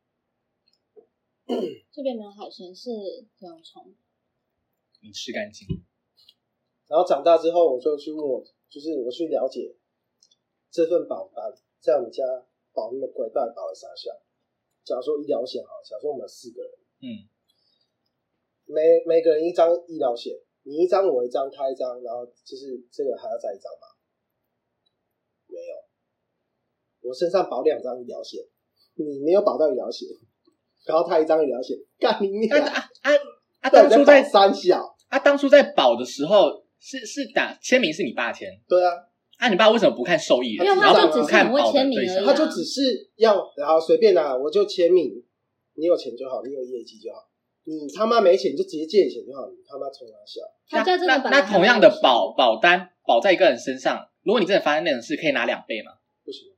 [SPEAKER 1] 这边没有海鲜，是洋葱。
[SPEAKER 4] 你吃干净。然
[SPEAKER 2] 后长大之后，我就去问我，就是我去了解这份保单在我们家保那么贵，到底保了啥项？假如说医疗险好，假如说我们有四个人，嗯，每每个人一张医疗险，你一张，我一张，他一张，然后就是这个还要再一张吗？没有，我身上保两张医疗险，你没有保到医疗险，然后他一张医疗险，干你娘！
[SPEAKER 4] 啊啊啊！
[SPEAKER 2] 当初在三小，
[SPEAKER 4] 啊啊，当初在保的时候是是打签名是你爸签，
[SPEAKER 2] 对啊，
[SPEAKER 4] 啊，你爸为什么不看受益人？
[SPEAKER 1] 因为
[SPEAKER 4] 然后
[SPEAKER 1] 他就只是
[SPEAKER 4] 不看保的
[SPEAKER 1] 很会签名
[SPEAKER 4] 对象
[SPEAKER 1] 而已啊
[SPEAKER 2] 他就只是要然后随便拿，我就签名，你有钱就好，你有业绩就好，你他妈没钱你就直接借钱就好，你他妈冲他笑。
[SPEAKER 1] 他家真的
[SPEAKER 4] 那
[SPEAKER 1] 本来
[SPEAKER 4] 那同样的保保单保在一个人身上，如果你真的发生那种事，可以拿两倍吗？
[SPEAKER 2] 不行，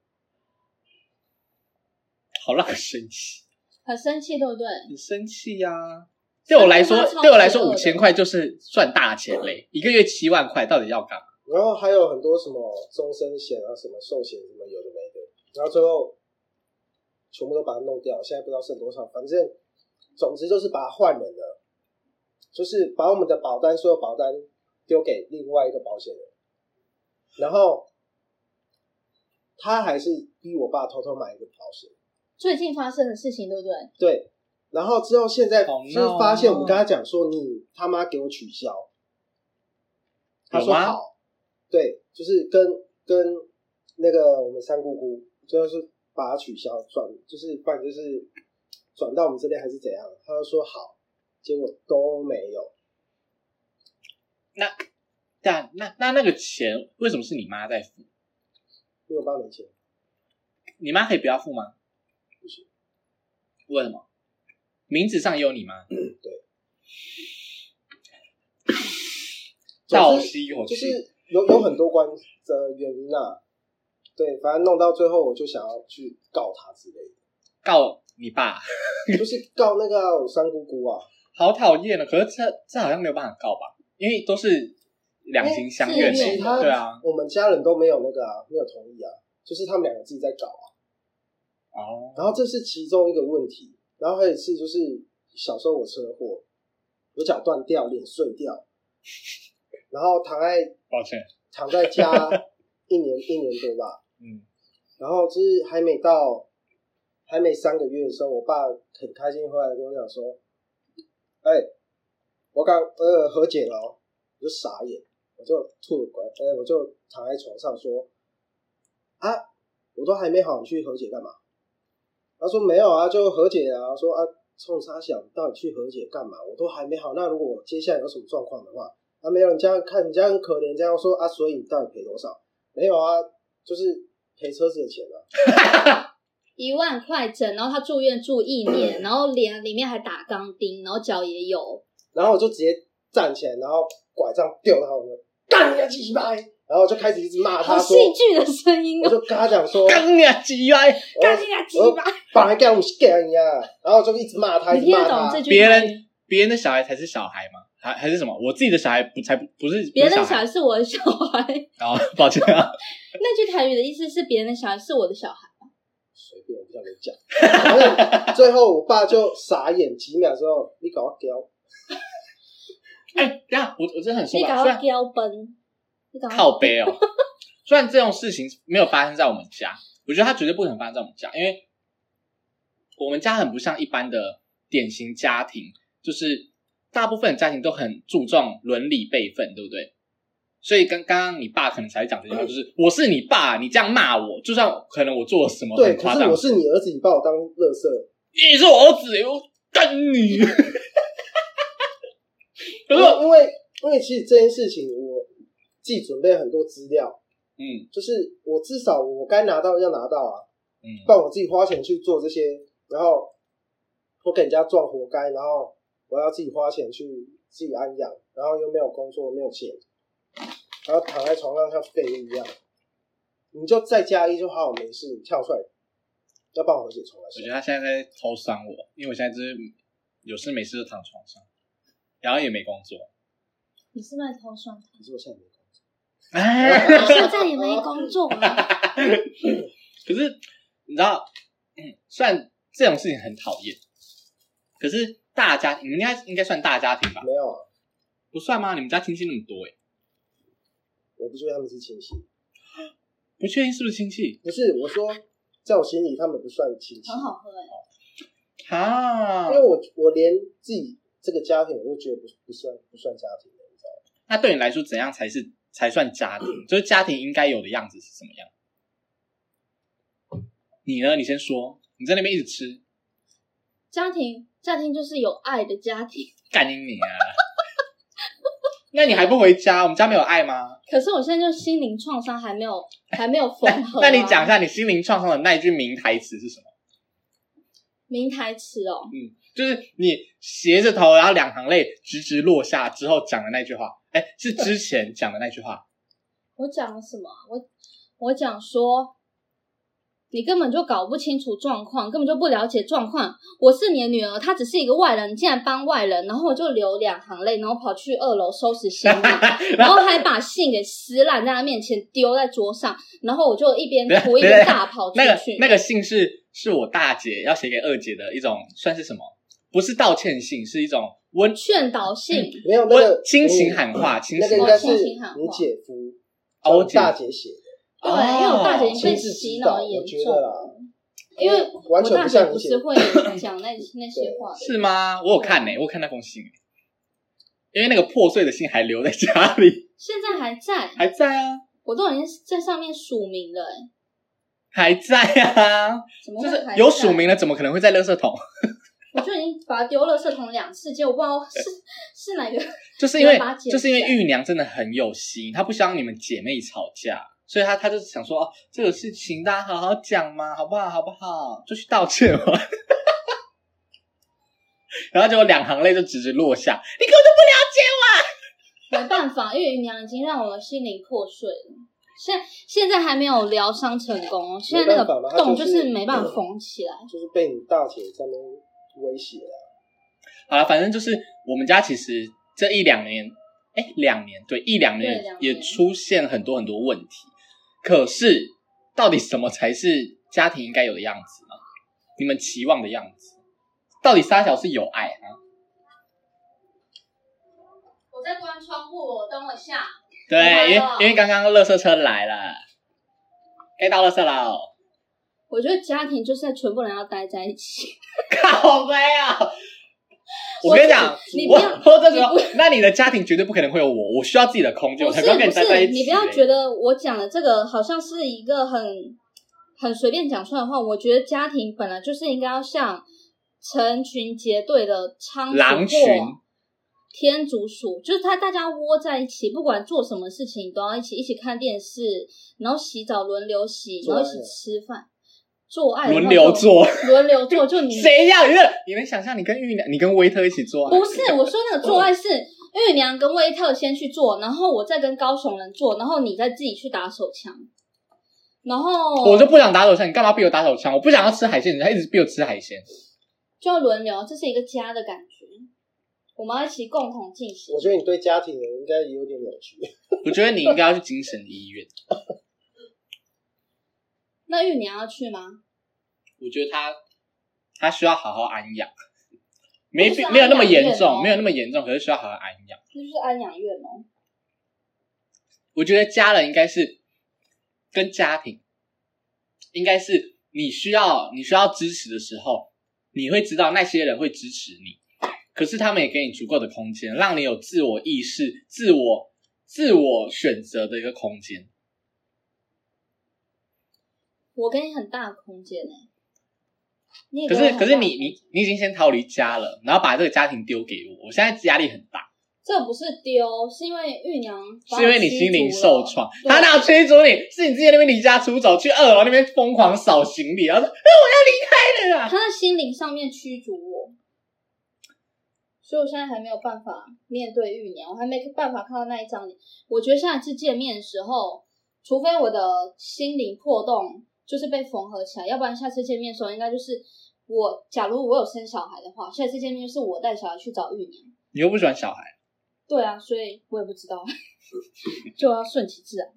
[SPEAKER 4] 好让人生气，
[SPEAKER 1] 很生气，对不对？
[SPEAKER 4] 很生气呀、啊！对我来说
[SPEAKER 1] 那超，
[SPEAKER 4] 对我来说，五
[SPEAKER 1] 邪恶的
[SPEAKER 4] 千块就是赚大钱嘞，一个月七万块，到底要干嘛？
[SPEAKER 2] 然后还有很多什么终身险啊，什么寿险什么有的没的，然后最后全部都把它弄掉，现在不知道剩多少，反正总之就是把它换人了，就是把我们的保单所有保单丢给另外一个保险人，然后他还是逼我爸偷偷买一个保险。
[SPEAKER 1] 最近发生的事情，对不对？
[SPEAKER 2] 对，然后之后现在
[SPEAKER 4] 好闹哦
[SPEAKER 2] 就是发现，我们跟他讲说，你他妈给我取消，他说
[SPEAKER 4] 有吗
[SPEAKER 2] 好，对，就是跟跟那个我们三姑姑，就是把它取消转，就是不然就是转到我们这边还是怎样，他就说好，结果都没有。
[SPEAKER 4] 那但那那那个钱为什么是你妈在付？
[SPEAKER 2] 因为我爸没钱，
[SPEAKER 4] 你妈可以不要付吗？
[SPEAKER 2] 不行。
[SPEAKER 4] 为什么？名字上也有你妈。
[SPEAKER 2] 对。
[SPEAKER 4] 倒吸一口气，
[SPEAKER 2] 就是有有很多关的原因啊。对，反正弄到最后，我就想要去告他之类的，
[SPEAKER 4] 告你爸，
[SPEAKER 2] 就是告那个、啊、我三姑姑啊。
[SPEAKER 4] 好讨厌了。可是这这好像没有办法告吧？因为都是两情相悦
[SPEAKER 1] 是
[SPEAKER 4] 的，
[SPEAKER 2] 其他
[SPEAKER 4] 对啊。
[SPEAKER 2] 我们家人都没有那个啊，没有同意啊，就是他们两个自己在搞啊。
[SPEAKER 4] 哦，
[SPEAKER 2] 然后这是其中一个问题，然后还有一次就是小时候我车祸，我脚断掉，脸碎掉，然后躺在
[SPEAKER 4] 抱歉，
[SPEAKER 2] 躺在家一年一年多吧，
[SPEAKER 4] 嗯，
[SPEAKER 2] 然后就是还没到还没三个月的时候，我爸很开心回来跟我讲说，哎、欸，我刚呃和解了哦，我就傻眼，我就吐了关，哎，我就躺在床上说，啊，我都还没好，你去和解干嘛？他说没有啊，就和解啊。说啊，冲啥想到底去和解干嘛？我都还没好，那如果我接下来有什么状况的话，啊，没有人家看人家很可怜，这样说啊，所以你到底赔多少？没有啊，就是赔车子的钱啊，
[SPEAKER 1] 一万块整，然后他住院住一年，然后脸里面还打钢钉，然后脚也有。
[SPEAKER 2] 然后我就直接站起来，然后拐杖丢他，我们干你啊鸡掰！然后我就开始一直骂他
[SPEAKER 1] 好
[SPEAKER 2] 说，
[SPEAKER 1] 戏剧的声音哦！
[SPEAKER 2] 我就跟他讲说，
[SPEAKER 4] 干你啊鸡歪！
[SPEAKER 1] 干你啊鸡巴！
[SPEAKER 2] 本来干我是干你啊，然后就一直骂他，一
[SPEAKER 1] 你听得
[SPEAKER 2] 直骂他。
[SPEAKER 1] 懂这句
[SPEAKER 4] 别
[SPEAKER 1] 台语？
[SPEAKER 4] 人别人的小孩才是小孩吗？还还是什么？我自己的小孩不才不不是
[SPEAKER 1] 别人的
[SPEAKER 4] 不是小孩。
[SPEAKER 1] 小孩是我的小孩。
[SPEAKER 4] 哦，抱歉啊。
[SPEAKER 1] 那句台语的意思是别人的小孩是我的小孩。
[SPEAKER 2] 随便，我不想跟你讲。反正最后我爸就傻眼，几秒之后，你搞我屌。
[SPEAKER 4] 哎，等一下我我真的很受
[SPEAKER 1] 你
[SPEAKER 4] 不了。虽然
[SPEAKER 1] 搞到标奔，你搞到
[SPEAKER 4] 靠背哦。虽然这种事情没有发生在我们家，我觉得它绝对不可能发生在我们家，因为我们家很不像一般的典型家庭，就是大部分家庭都很注重伦理辈分，对不对？所以刚刚刚你爸可能才讲这句话，就是我是你爸，你这样骂我，就算可能我做了什么
[SPEAKER 2] 对，
[SPEAKER 4] 很夸张，
[SPEAKER 2] 可是我是你儿子，你把我当垃圾。
[SPEAKER 4] 你是我儿子，我干你！可是
[SPEAKER 2] 因为因为其实这件事情我自己准备很多资料，
[SPEAKER 4] 嗯
[SPEAKER 2] 就是我至少我该拿到要拿到啊，
[SPEAKER 4] 嗯，
[SPEAKER 2] 不然我自己花钱去做这些，然后我给人家撞活该，然后我要自己花钱去自己安养，然后又没有工作没有钱，然后躺在床上像废物一样，你就再加一就好好没事，你跳出来要帮我和解重来。
[SPEAKER 4] 我觉得他现在在偷酸我，因为我现在就是有事没事就躺床上，然后也没工作。
[SPEAKER 1] 你是不是在偷算他？
[SPEAKER 2] 可是我现在没工作。
[SPEAKER 4] 哎，
[SPEAKER 1] 我现在也没工作啊。
[SPEAKER 4] 可是你知道，嗯，虽然这种事情很讨厌，可是大家你们应该应该算大家庭吧？
[SPEAKER 2] 没有啊，
[SPEAKER 4] 不算吗？你们家亲戚那么多哎，
[SPEAKER 2] 我不觉得他们是亲戚。
[SPEAKER 4] 不确定是不是亲戚
[SPEAKER 2] 不是，我说在我心里他们不算亲戚，
[SPEAKER 1] 很好喝哎、
[SPEAKER 4] 啊
[SPEAKER 2] 因为？我我连自己这个家庭我都觉得不不算不算家庭的，你知道吗？
[SPEAKER 4] 那对你来说，怎样才是才算家庭？就是家庭应该有的样子是什么样？你呢？你先说。你在那边一直吃，
[SPEAKER 1] 家庭家庭就是有爱的家庭。
[SPEAKER 4] 干你你啊！ 那你还不回家？我们家没有爱吗？
[SPEAKER 1] 可是我现在就心灵创伤还没有还没有缝合、啊。
[SPEAKER 4] 那你讲一下你心灵创伤的那一句名台词是什么？
[SPEAKER 1] 名台词哦，
[SPEAKER 4] 嗯，就是你斜着头，然后两行泪直直落下之后讲的那句话。哎，是之前讲的那句话。
[SPEAKER 1] 我讲了什么？我我讲说，你根本就搞不清楚状况，根本就不了解状况。我是你的女儿，她只是一个外人，你竟然帮外人，然后我就流两行泪，然后跑去二楼收拾行李，然后还把信给撕烂在她面前丢在桌上，然后我就一边哭一边大跑出去。
[SPEAKER 4] 那个那个信是是我大姐要写给二姐的一种，算是什么？不是道歉信，是一种温
[SPEAKER 1] 劝导信，嗯、
[SPEAKER 2] 没有那个
[SPEAKER 4] 亲情喊话，亲情
[SPEAKER 2] 那个应该是你姐夫，
[SPEAKER 4] 哦，
[SPEAKER 2] 大姐写的。
[SPEAKER 1] 对，因为我大姐已经被洗脑严重了，因为我大姐不是会讲那那些话的。
[SPEAKER 4] 是吗？我有看呢、欸，我有看那封信，因为那个破碎的信还留在家里，
[SPEAKER 1] 现在还在，
[SPEAKER 4] 还在啊，
[SPEAKER 1] 我都已经在上面署名了、欸，
[SPEAKER 4] 还在啊，
[SPEAKER 1] 怎么会还在？
[SPEAKER 4] 就是有署名了，怎么可能会在垃圾桶？
[SPEAKER 1] 我就已经把它丢垃圾桶两次，结果我不知道是是哪个，
[SPEAKER 4] 就是因为就是因为玉娘真的很有心，她不希望你们姐妹吵架。所以他他就想说，哦，这个事情大家好好讲嘛，好不好？好不好？就去道歉嘛。然后结果两行泪就直直落下，你根本就不了解我。
[SPEAKER 1] 没办法，玉娘已经让我的心灵破碎了。现现在还没有疗伤成功哦，现在那个洞就是没办法缝起来，
[SPEAKER 2] 就是被你大姐在那边威胁啊。
[SPEAKER 4] 好了，反正就是我们家其实这一两年，哎，两年对一两年也出现很多很多问题。可是，到底什么才是家庭应该有的样子呢？你们期望的样子，到底沙小是有爱啊？
[SPEAKER 1] 我在关窗户，等我一下。
[SPEAKER 4] 对，因为因为刚刚垃圾车来了，该倒垃圾了。
[SPEAKER 1] 我觉得家庭就是全部人要待在一起。
[SPEAKER 4] 靠北啊！我跟你讲，
[SPEAKER 1] 你不要，
[SPEAKER 4] 我这时候，那你的家庭绝对不可能会有我，我需要自己的空间，我才不要跟你待在一起。
[SPEAKER 1] 你不要觉得我讲的这个好像是一个很很随便讲出来的话。我觉得家庭本来就是应该要像成群结队的仓
[SPEAKER 4] 狼群、
[SPEAKER 1] 天竺鼠，就是他大家窝在一起，不管做什么事情都要一起，一起看电视，然后洗澡轮流洗，然后一起吃饭。做爱
[SPEAKER 4] 轮流做，
[SPEAKER 1] 轮流做，就你
[SPEAKER 4] 谁要？你你能想象你跟玉娘，你跟威特一起做？
[SPEAKER 1] 不是，我说那个做爱是玉娘跟威特先去做，然后我再跟高雄人做，然后你再自己去打手枪。然后
[SPEAKER 4] 我就不想打手枪，你干嘛逼我打手枪？我不想要吃海鲜，你还一直逼我吃海鲜。
[SPEAKER 1] 就要轮流，这是一个家的感觉，我们要一起共同进行。
[SPEAKER 2] 我觉得你对家庭人应该有点扭曲。
[SPEAKER 4] 我觉得你应该要去精神医院。
[SPEAKER 1] 那玉娘要去吗？
[SPEAKER 4] 我觉得他他需要好好安养，没没有那么严重，没有那么严重，可是需要好好安养。
[SPEAKER 1] 这就是安养院哦。
[SPEAKER 4] 我觉得家人应该是跟家庭，应该是你需要你需要支持的时候，你会知道那些人会支持你，可是他们也给你足够的空间，让你有自我意识、自我自我选择的一个空间。
[SPEAKER 1] 我给你很大的空间欸，你
[SPEAKER 4] 可是可是你你你已经先逃离家了，然后把这个家庭丢给我，我现在压力很大。
[SPEAKER 1] 这不是丢，是因为玉娘
[SPEAKER 4] 是因为你心灵受创，他哪驱逐你？是你自己那边离家出走，去二楼那边疯狂扫行李，然后说：“哎，我要离开了啊！”
[SPEAKER 1] 他在心灵上面驱逐我，所以我现在还没有办法面对玉娘，我还没办法看到那一张脸。我觉得下一次见面的时候，除非我的心灵破洞就是被缝合起来，要不然下次见面的时候应该就是我。假如我有生小孩的话，下一次见面就是我带小孩去找玉娘。
[SPEAKER 4] 你又不喜欢小孩？
[SPEAKER 1] 对啊，所以我也不知道，就要顺其自然。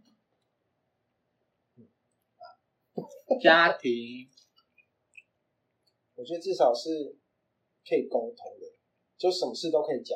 [SPEAKER 4] 家庭，
[SPEAKER 2] 我觉得至少是可以沟通的，就什么事都可以讲。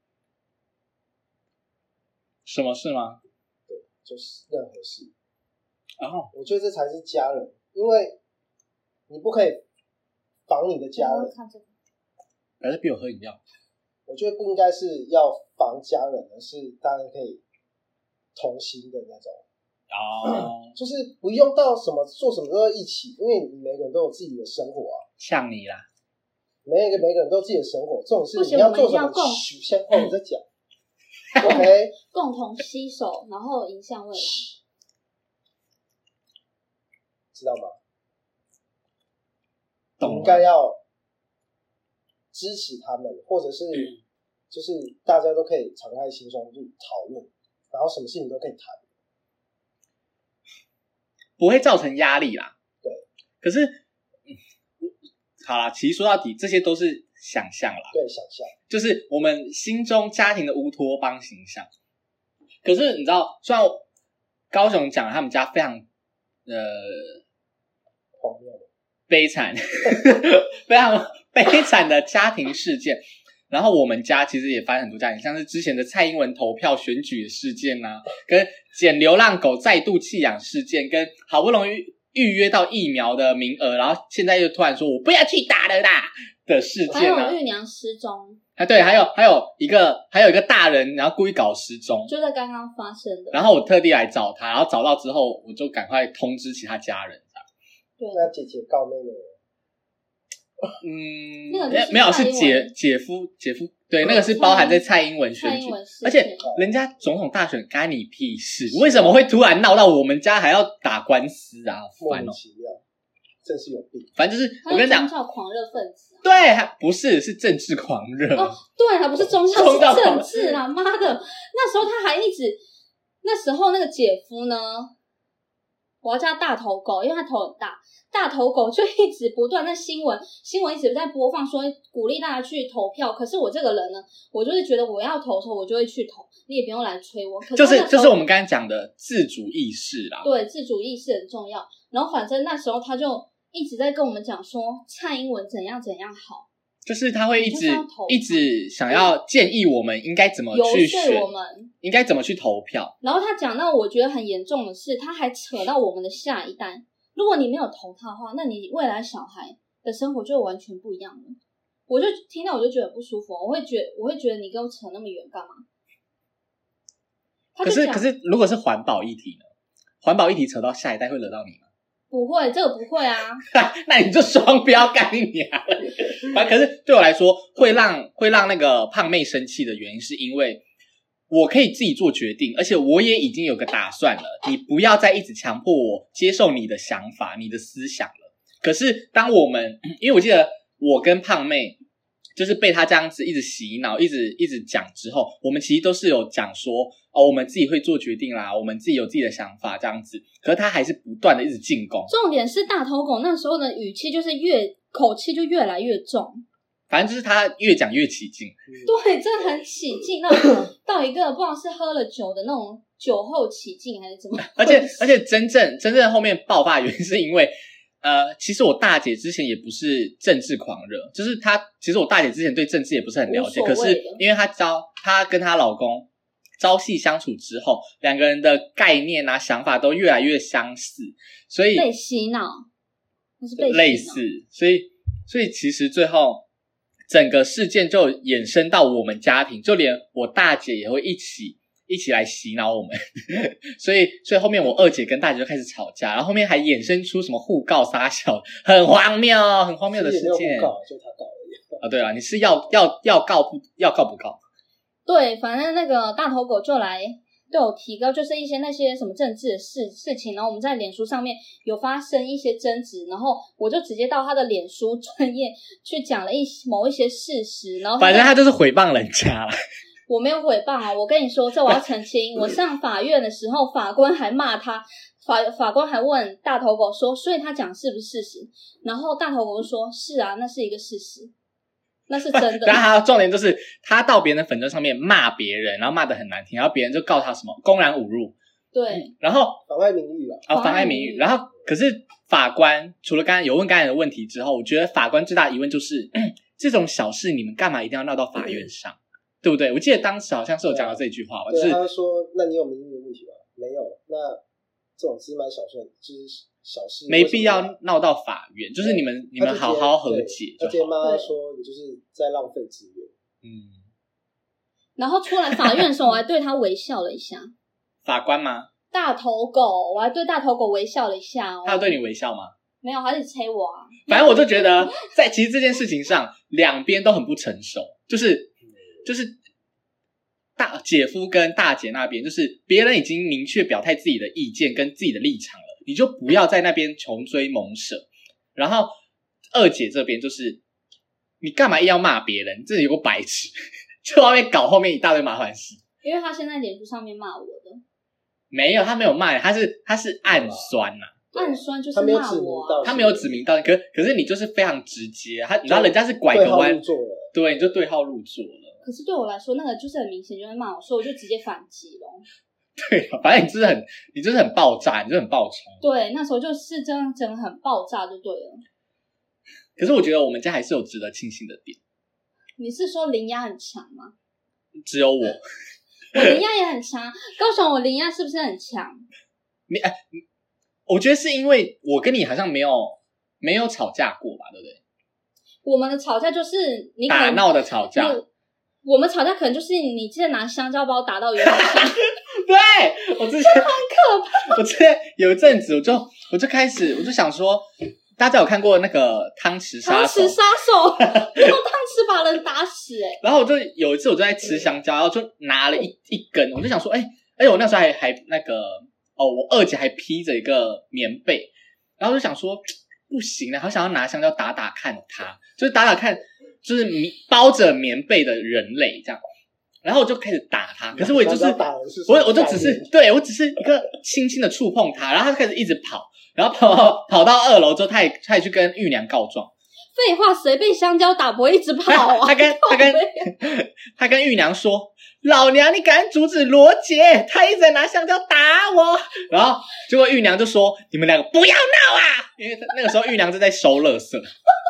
[SPEAKER 4] 什么事吗？
[SPEAKER 2] 对，就是任何事。
[SPEAKER 4] 然后，
[SPEAKER 2] 我觉得这才是家人，因为你不可以防你的家人。
[SPEAKER 1] 看这个，
[SPEAKER 4] 还是逼我喝饮料。
[SPEAKER 2] 我觉得不应该是要防家人，而是大家可以同心的那种。
[SPEAKER 4] 哦，
[SPEAKER 2] 就是不用到什么做什么都要一起，因为你每个人都有自己的生活啊。
[SPEAKER 4] 像你啦，
[SPEAKER 2] 每一个每个人都有自己的生活，这种事你要做什么，先后你再讲。 OK，
[SPEAKER 1] 共同携手，然后迎向未来。
[SPEAKER 2] 知道吗？
[SPEAKER 4] 懂了
[SPEAKER 2] 应该要支持他们，或者是就是大家都可以敞开心胸去讨论，然后什么事情都可以谈，
[SPEAKER 4] 不会造成压力啦。
[SPEAKER 2] 对，
[SPEAKER 4] 可是，嗯，好啦，其实说到底，这些都是想象啦。
[SPEAKER 2] 对，想象
[SPEAKER 4] 就是我们心中家庭的乌托邦形象。可是你知道，虽然高雄讲了他们家非常呃
[SPEAKER 2] 荒谬的，
[SPEAKER 4] 悲惨，非常悲惨的家庭事件。然后我们家其实也发生很多家庭，像是之前的蔡英文投票选举的事件啊，跟捡流浪狗再度弃养事件，跟好不容易预约到疫苗的名额，然后现在又突然说我不要去打了啦的事
[SPEAKER 1] 还
[SPEAKER 4] 件啊。
[SPEAKER 1] 有玉娘失踪，
[SPEAKER 4] 啊，对，还有还有一个还有一个大人，然后故意搞失踪，
[SPEAKER 1] 就在刚刚发生的。
[SPEAKER 4] 然后我特地来找他，然后找到之后，我就赶快通知其他家人。
[SPEAKER 1] 对，
[SPEAKER 2] 那姐姐告妹妹，
[SPEAKER 4] 嗯，
[SPEAKER 1] 那个就是
[SPEAKER 4] 没有是
[SPEAKER 1] 蔡英文
[SPEAKER 4] 姐姐夫姐夫，对，那个是包含在蔡英文选举
[SPEAKER 1] 蔡英文事，件
[SPEAKER 4] 而且人家总统大选干你屁事？为什么会突然闹到我们家还要打官司啊？好
[SPEAKER 2] 莫
[SPEAKER 4] 烦哦！
[SPEAKER 2] 名其妙，真是有病。
[SPEAKER 4] 反正就是
[SPEAKER 1] 他
[SPEAKER 4] 我跟你讲
[SPEAKER 1] 宗，教狂热分子、啊。
[SPEAKER 4] 对，还不是是政治狂热。
[SPEAKER 1] 哦，对，还不是宗教，
[SPEAKER 4] 宗教
[SPEAKER 1] 是政治啦！妈的，那时候他还一直，那时候那个姐夫呢，我要叫他大头狗，因为他头很大，大头狗就一直不断在新闻，新闻一直在播放说鼓励大家去投票。可是我这个人呢，我就是觉得我要投的时候，我就会去投，你也不用来催我。可
[SPEAKER 4] 就是
[SPEAKER 1] 他那时候
[SPEAKER 4] 就是我们刚才讲的自主意识啦。
[SPEAKER 1] 对，自主意识很重要。然后反正那时候他就一直在跟我们讲说蔡英文怎样怎样好。
[SPEAKER 4] 就是他会一直
[SPEAKER 1] 就是要投
[SPEAKER 4] 一直想要建议我们应该怎么
[SPEAKER 1] 游
[SPEAKER 4] 去选
[SPEAKER 1] 说我，们，
[SPEAKER 4] 应该怎么去投票。
[SPEAKER 1] 然后他讲到我觉得很严重的是，他还扯到我们的下一代。如果你没有投他的话，那你未来小孩的生活就完全不一样了。我就听到我就觉得很不舒服，我会觉得我会觉得你跟我扯那么远干嘛？他
[SPEAKER 4] 可
[SPEAKER 1] 就是讲
[SPEAKER 4] 可是，如果是环保议题呢？环保议题扯到下一代会惹到你吗？
[SPEAKER 1] 不会，这个不会啊。
[SPEAKER 4] 那你就双标干你娘了。反正可是对我来说，会让会让那个胖妹生气的原因，是因为我可以自己做决定，而且我也已经有个打算了。你不要再一直强迫我接受你的想法、你的思想了。可是当我们，因为我记得我跟胖妹就是被他这样子一直洗脑、一直一直讲之后，我们其实都是有讲说哦，我们自己会做决定啦，我们自己有自己的想法这样子。可是他还是不断的一直进攻。
[SPEAKER 1] 重点是大头狗那时候的语气就是越口气就越来越重，
[SPEAKER 4] 反正就是他越讲越起劲。
[SPEAKER 1] 对，真的很起劲，那种到一个不知道是喝了酒的那种酒后起劲还是怎么，
[SPEAKER 4] 而且而且真正真正后面爆发的原因是因为呃，其实我大姐之前也不是政治狂热，就是她其实我大姐之前对政治也不是很了解，可是因为她招她跟她老公朝夕相处之后，两个人的概念啊想法都越来越相似，所以
[SPEAKER 1] 被洗脑，那是被洗脑
[SPEAKER 4] 类似，所以所以其实最后整个事件就衍生到我们家庭，就连我大姐也会一起一起来洗脑我们，所以所以后面我二姐跟大姐就开始吵架，然后后面还衍生出什么互告撒小，很荒谬很荒谬的事件。
[SPEAKER 2] 其实也没有互告，就他告而已。
[SPEAKER 4] 啊，对啊，你是要要要告不要告不告？
[SPEAKER 1] 对，反正那个大头狗就来对我提高，就是一些那些什么政治的事事情，然后我们在脸书上面有发生一些争执，然后我就直接到他的脸书专页去讲了一某一些事实，然后
[SPEAKER 4] 反正他就是诽谤人家啦。
[SPEAKER 1] 我没有诽谤啊，我跟你说，这我要澄清。我上法院的时候，法官还骂他，法法官还问大头狗说，所以他讲是不是事实？然后大头狗就说，是啊，那是一个事实，那是真的。
[SPEAKER 4] 然后他的重点就是他到别人的粉专上面骂别人，然后骂得很难听，然后别人就告他什么公然侮辱，
[SPEAKER 1] 对，
[SPEAKER 4] 嗯、然后
[SPEAKER 2] 妨碍名誉了
[SPEAKER 4] 啊，妨碍名誉。然后可是法官除了刚才有问刚才的问题之后，我觉得法官最大的疑问就是这种小事你们干嘛一定要闹到法院上？嗯，对不对？我记得当时好像是有讲到这句话吧，
[SPEAKER 2] 对，
[SPEAKER 4] 就是
[SPEAKER 2] 他说：“那你有名誉的问题吗？没有。那这种芝麻小事，就是小事，
[SPEAKER 4] 没必要闹到法院，就是你们你们好好和解就好。”
[SPEAKER 2] 他直接骂他说：“你就是在浪费资源。”
[SPEAKER 4] 嗯。
[SPEAKER 1] 然后出来法院的时候，我还对他微笑了一下。
[SPEAKER 4] 法官吗？
[SPEAKER 1] 大头狗，我还对大头狗微笑了一下哦。
[SPEAKER 4] 他有对你微笑吗？
[SPEAKER 1] 没有，他是催我啊。
[SPEAKER 4] 反正我就觉得，在其实这件事情上，两边都很不成熟，就是就是大姐夫跟大姐那边，就是别人已经明确表态自己的意见跟自己的立场了，你就不要在那边穷追猛舍。然后二姐这边就是你干嘛硬要骂别人，这有个白痴，就外面搞后面一大堆麻烦事。
[SPEAKER 1] 因为他现在脸书上面骂我的，
[SPEAKER 4] 没有，他没有骂你，他是他是暗酸呐、啊，
[SPEAKER 1] 暗酸就是骂我、啊，
[SPEAKER 4] 他没有指名道姓，可可是你就是非常直接，他你知道人家是拐个弯，对，你就对号入座了。
[SPEAKER 1] 可是对我来说，那个就是很明显就是骂我，所以我就直接反击了。
[SPEAKER 4] 对，反正你就是很，你就是很爆炸，你就是很爆冲。
[SPEAKER 1] 对，那时候就是真的真的很爆炸，就对了。
[SPEAKER 4] 可是我觉得我们家还是有值得庆幸的点。
[SPEAKER 1] 你是说灵压很强吗？
[SPEAKER 4] 只有我，
[SPEAKER 1] 我灵压也很强。高雄，我灵压是不是很强？
[SPEAKER 4] 你哎，我觉得是因为我跟你好像没有没有吵架过吧，对不对？
[SPEAKER 1] 我们的吵架就是你可
[SPEAKER 4] 打
[SPEAKER 1] 能
[SPEAKER 4] 闹的吵架。
[SPEAKER 1] 我们吵架可能就是你记得拿香蕉把我打到原地上。
[SPEAKER 4] 对，我之前
[SPEAKER 1] 很可怕。
[SPEAKER 4] 我之前有一阵子，我就我就开始我就想说，大家有看过那个汤匙杀手？
[SPEAKER 1] 汤匙杀手用汤匙把人打死哎、欸！
[SPEAKER 4] 然后我就有一次我就在吃香蕉，然后就拿了一一根，我就想说，哎、欸，而且我那时候还还那个哦，我二姐还披着一个棉被，然后就想说不行了，好想要拿香蕉打打看他，就是打打看。就是包着棉被的人类这样，然后我就开始打他，可是我也就是我我就只是对我只是一个轻轻的触碰他，然后他就开始一直跑，然后跑跑到二楼之后，他也他也去跟玉娘告状。
[SPEAKER 1] 废话，谁被香蕉打不会一直跑啊？
[SPEAKER 4] 他跟他跟他跟玉娘说：“老娘，你赶紧阻止罗杰，他一直在拿香蕉打我。”然后结果玉娘就说：“你们两个不要闹啊！”因为那个时候玉娘正在收垃圾。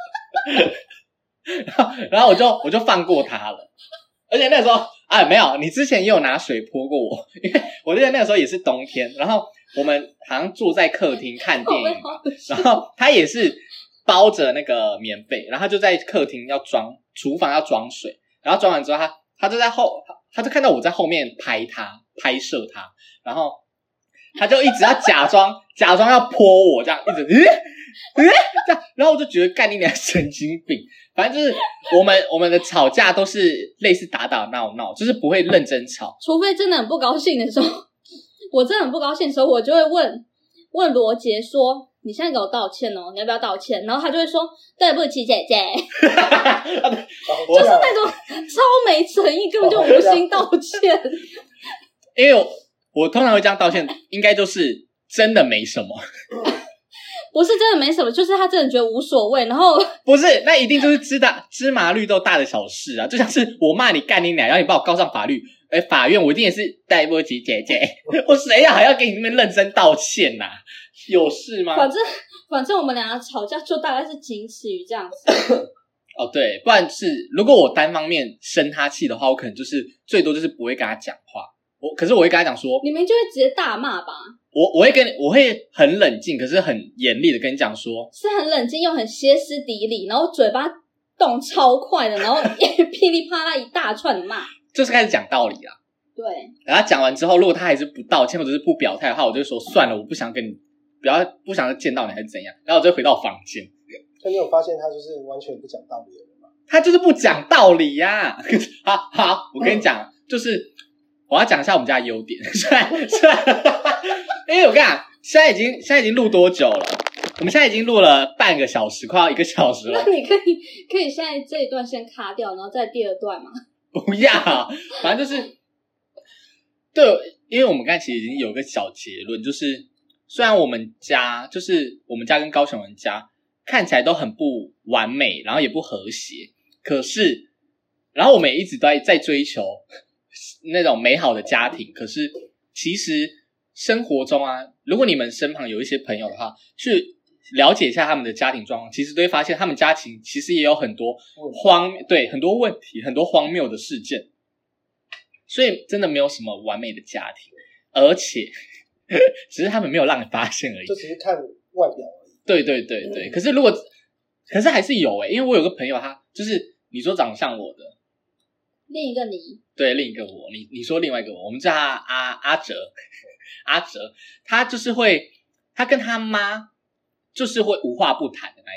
[SPEAKER 4] 然后，然后我就我就放过他了，而且那时候啊没有，你之前也有拿水泼过我，因为我记得那个时候也是冬天，然后我们好像坐在客厅看电影嘛，然后他也是包着那个棉被，然后他就在客厅要装，厨房要装水，然后装完之后他他就在后，他就看到我在后面拍他拍摄他，然后他就一直要假装假装要泼我这样，一直诶诶这样，然后我就觉得干你俩神经病。反正就是我们我们的吵架都是类似打打闹闹，就是不会认真吵，
[SPEAKER 1] 除非真的很不高兴的时候，我真的很不高兴的时候，我就会问问罗杰说：“你现在给我道歉哦，你要不要道歉？”然后他就会说：“对不起，姐姐。”就是那种超没诚意，根本就无心道歉。
[SPEAKER 4] 因为我我通常会这样道歉，应该就是真的没什么。
[SPEAKER 1] 不是真的没什么，就是他真的觉得无所谓，然后
[SPEAKER 4] 不是，那一定就是芝麻芝麻绿豆大的小事啊，就像是我骂你干你俩，然后你把我告上法律，哎，法院我一定也是对不起姐姐，我谁呀还要给你那边认真道歉呐、啊？有事吗？
[SPEAKER 1] 反正反正我们两个吵架就大概是仅此于这样子。
[SPEAKER 4] 哦，对，不然是如果我单方面生他气的话，我可能就是最多就是不会跟他讲话。我可是我会跟他讲说，
[SPEAKER 1] 你们就会直接大骂吧。
[SPEAKER 4] 我我会跟你，我会很冷静，可是很严厉的跟你讲说，
[SPEAKER 1] 是很冷静又很歇斯底里，然后嘴巴动超快的，然后噼里啪啦一大串的骂，
[SPEAKER 4] 就是开始讲道理啦。
[SPEAKER 1] 对，
[SPEAKER 4] 然后讲完之后，如果他还是不道歉或者是不表态的话，我就说算了，我不想跟你，不要不想见到你还是怎样，然后我就回到房间。
[SPEAKER 2] 那你有发现他就是完全不讲道理的人吗？
[SPEAKER 4] 他就是不讲道理呀、啊！好好，我跟你讲，就是我要讲一下我们家的优点，虽然虽然，因为我跟你讲，现在已经现在已经录多久了？我们现在已经录了半个小时，快要一个小时了。
[SPEAKER 1] 那你可以可以现在这一段先卡掉，然后再第二段吗？
[SPEAKER 4] 不要，反正就是对，因为我们刚才其实已经有个小结论，就是虽然我们家就是我们家跟高雄人家看起来都很不完美，然后也不和谐，可是然后我们也一直都在在追求那种美好的家庭，可是其实生活中啊，如果你们身旁有一些朋友的话，去了解一下他们的家庭状况，其实都会发现他们家庭其实也有很多荒对很多问题，很多荒谬的事件，所以真的没有什么完美的家庭，而且只是他们没有让你发现而已，
[SPEAKER 2] 就只是看外表而已。
[SPEAKER 4] 对对对对，可是如果可是还是有诶、欸，因为我有个朋友，他就是你说长像我的，
[SPEAKER 1] 另一个你，
[SPEAKER 4] 对，另一个我，你你说另外一个我，我们叫他阿阿哲，阿哲，他就是会，他跟他妈就是会无话不谈的那一种，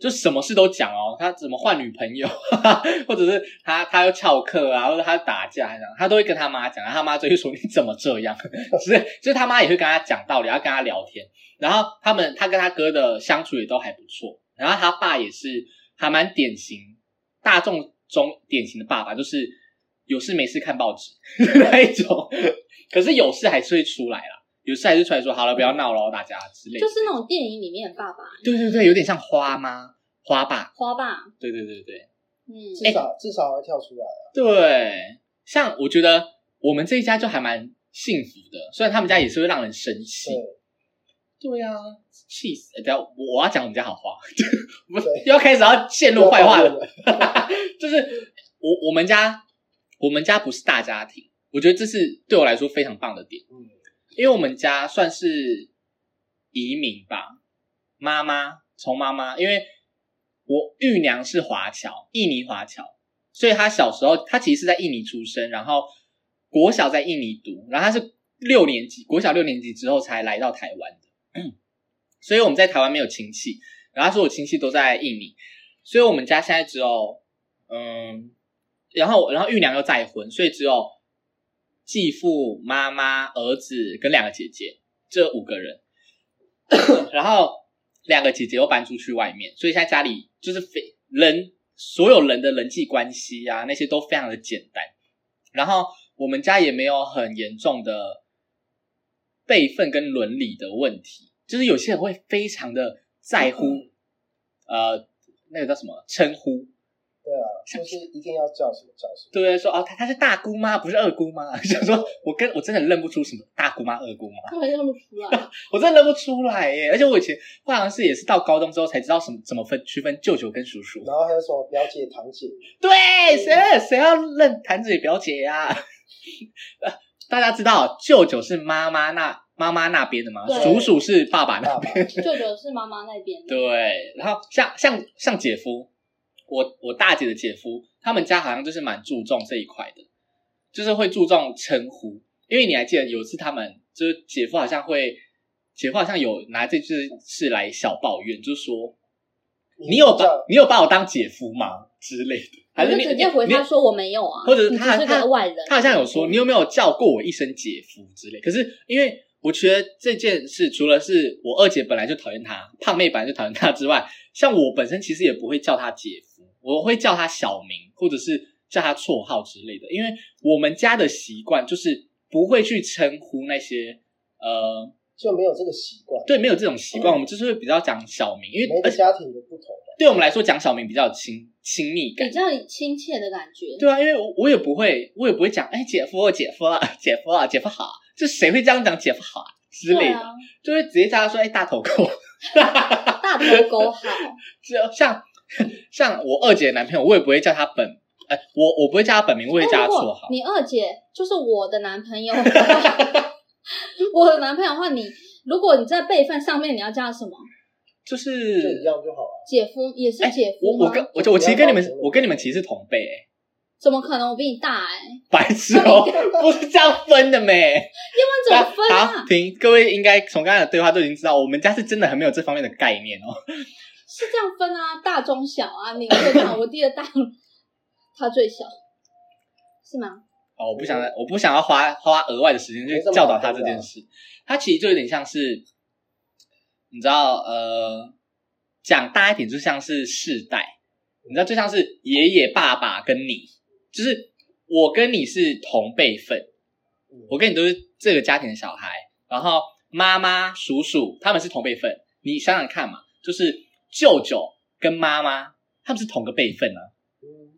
[SPEAKER 4] 就什么事都讲哦，他怎么换女朋友，或者是他他要翘课啊，或者他打架这样，他都会跟他妈讲，然后他妈就会说你怎么这样，就是就是他妈也会跟他讲道理，要跟他聊天，然后他们他跟他哥的相处也都还不错，然后他爸也是还蛮典型大众中典型的爸爸，就是有事没事看报纸那一种，可是有事还是会出来啦。有事还是出来说好了，不要闹了，大家之类的，
[SPEAKER 1] 就是那种电影里面的爸爸。
[SPEAKER 4] 对对对，有点像花妈、花爸、
[SPEAKER 1] 花爸。
[SPEAKER 4] 对对对对，
[SPEAKER 1] 嗯，
[SPEAKER 2] 至少、欸、至少会跳出来啊。
[SPEAKER 4] 对，像我觉得我们这一家就还蛮幸福的，虽然他们家也是会让人生气。对，对啊，气死！等一下我我要讲我们家好话，我们又要开始要陷入坏话了。就是我我们家我们家不是大家庭，我觉得这是对我来说非常棒的点。嗯。因为我们家算是移民吧，妈妈从妈妈，因为我玉娘是华侨，印尼华侨，所以她小时候她其实是在印尼出生，然后国小在印尼读，然后她是六年级，国小六年级之后才来到台湾的，所以我们在台湾没有亲戚，然后所有亲戚都在印尼，所以我们家现在只有嗯，然后然后玉娘又再婚，所以只有继父、妈妈、儿子跟两个姐姐，这五个人，然后两个姐姐又搬出去外面，所以现在家里就是非人所有人的人际关系啊，那些都非常的简单。然后我们家也没有很严重的辈分跟伦理的问题，就是有些人会非常的在乎，呃，那个叫什么称呼。
[SPEAKER 2] 对啊，就是一定要叫什么叫什么。
[SPEAKER 4] 对，说哦，她她是大姑妈，不是二姑妈。想说，我跟我真的认不出什么大姑妈、二姑妈，
[SPEAKER 1] 根本认不出来。
[SPEAKER 4] 我真的认不出来耶！而且我以前化妆室也是到高中之后才知道什么怎么分区分舅舅跟叔叔。
[SPEAKER 2] 然后还有什么表姐、堂姐？
[SPEAKER 4] 对，谁谁要认堂姐、表姐呀、啊？大家知道舅舅是妈妈那妈妈那边的吗？叔叔是爸爸那边。
[SPEAKER 1] 舅舅是妈妈那边的。
[SPEAKER 4] 对，然后像像像姐夫。我我大姐的姐夫，他们家好像就是蛮注重这一块的，就是会注重称呼。因为你还记得有一次他们就是姐夫好像会，姐夫好像有拿这件事来小抱怨，就是说你有把你有把我当姐夫吗之类的，还是你
[SPEAKER 1] 直接回他说我没有啊，
[SPEAKER 4] 或者是他
[SPEAKER 1] 你是个外人，
[SPEAKER 4] 他好像有说你有没有叫过我一声姐夫之类。可是因为我觉得这件事除了是我二姐本来就讨厌他，胖妹本来就讨厌他之外，像我本身其实也不会叫他姐夫。我会叫他小名，或者是叫他绰号之类的，因为我们家的习惯就是不会去称呼那些呃，
[SPEAKER 2] 就没有这个习惯。
[SPEAKER 4] 对，没有这种习惯、嗯，我们就是会比较讲小名，因为
[SPEAKER 2] 每个家庭的不同。
[SPEAKER 4] 对我们来说，讲小名比较有亲亲密感，
[SPEAKER 1] 比较亲切的感觉。
[SPEAKER 4] 对啊，因为我我也不会，我也不会讲，哎，姐夫，姐夫啊，姐夫啊，姐夫好，就谁会这样讲姐夫好啊之类的，啊、就会直接叫他说，哎，大头狗，
[SPEAKER 1] 大头狗好，
[SPEAKER 4] 就像。像我二姐的男朋友，我也不会叫他本，哎、呃，我我不会叫他本名，我会叫他绰号。
[SPEAKER 1] 你二姐就是我的男朋友，我的男朋友的话，你如果你在辈分上面你要叫他什么？
[SPEAKER 4] 就是
[SPEAKER 2] 就一样就好了。
[SPEAKER 1] 姐夫也是姐夫吗？
[SPEAKER 4] 我我跟我我其实跟你们，我跟你们其实是同辈哎、欸。
[SPEAKER 1] 怎么可能？我比你大哎、欸！
[SPEAKER 4] 白痴哦，不是这样分的没？
[SPEAKER 1] 要不然怎么分啊？
[SPEAKER 4] 好，停，各位应该从刚才的对话都已经知道，我们家是真的很没有这方面的概念哦。
[SPEAKER 1] 是这样分啊，大中小啊，你最大，我弟的大，他最小，是吗？
[SPEAKER 4] 哦，我不想，我不想要花花额外的时间去教导他这件事。他其实就有点像是，你知道，呃，讲大一点，就像是世代，你知道，就像是爷爷、爸爸跟你，就是我跟你是同辈分，我跟你都是这个家庭的小孩，然后妈妈、叔叔他们是同辈分，你想想看嘛，就是。舅舅跟妈妈他们是同个辈分啊、嗯，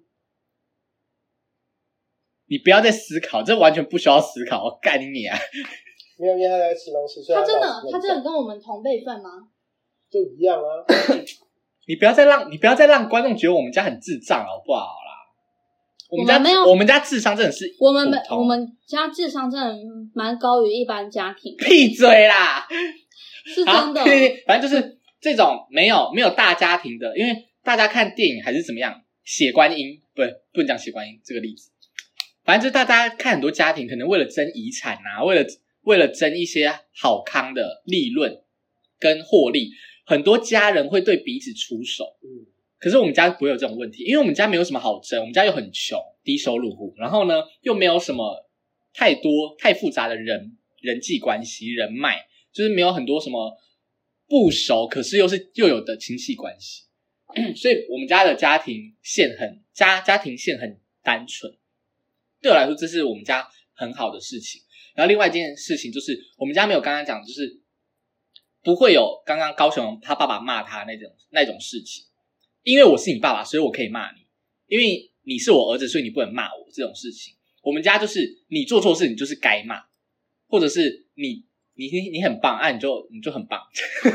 [SPEAKER 4] 你不要再思考，这完全不需要思考，我干你啊！
[SPEAKER 2] 没有，因为他在吃东西，
[SPEAKER 1] 他真的，他真的跟我们同辈分吗？
[SPEAKER 2] 就一样啊！
[SPEAKER 4] 你不要再让你不要再让观众觉得我们家很智障好不好啦？我们家
[SPEAKER 1] 我们没有，
[SPEAKER 4] 我们家智商真的是
[SPEAKER 1] 我们我们家智商真的蛮高于一般家庭。
[SPEAKER 4] 闭嘴啦！
[SPEAKER 1] 是真的，
[SPEAKER 4] 反正就是。这种没有没有大家庭的，因为大家看电影还是怎么样，血观音不不能讲血观音这个例子，反正就是大家看很多家庭可能为了争遗产啊，为了为了争一些好康的利润跟获利， 很多家人会对彼此出手，
[SPEAKER 2] 嗯，
[SPEAKER 4] 可是我们家不会有这种问题，因为我们家没有什么好争，我们家又很穷，低收入户，然后呢又没有什么太多太复杂的人人际关系人脉，就是没有很多什么不熟可是又是又有的亲戚关系，所以我们家的家庭线很家家庭线很单纯，对我来说这是我们家很好的事情。然后另外一件事情就是我们家没有刚刚讲，就是不会有刚刚高雄他爸爸骂他那种那种事情，因为我是你爸爸，所以我可以骂你，因为你是我儿子，所以你不能骂我这种事情。我们家就是你做错事你就是该骂，或者是你你你你很棒啊，你就你就很棒。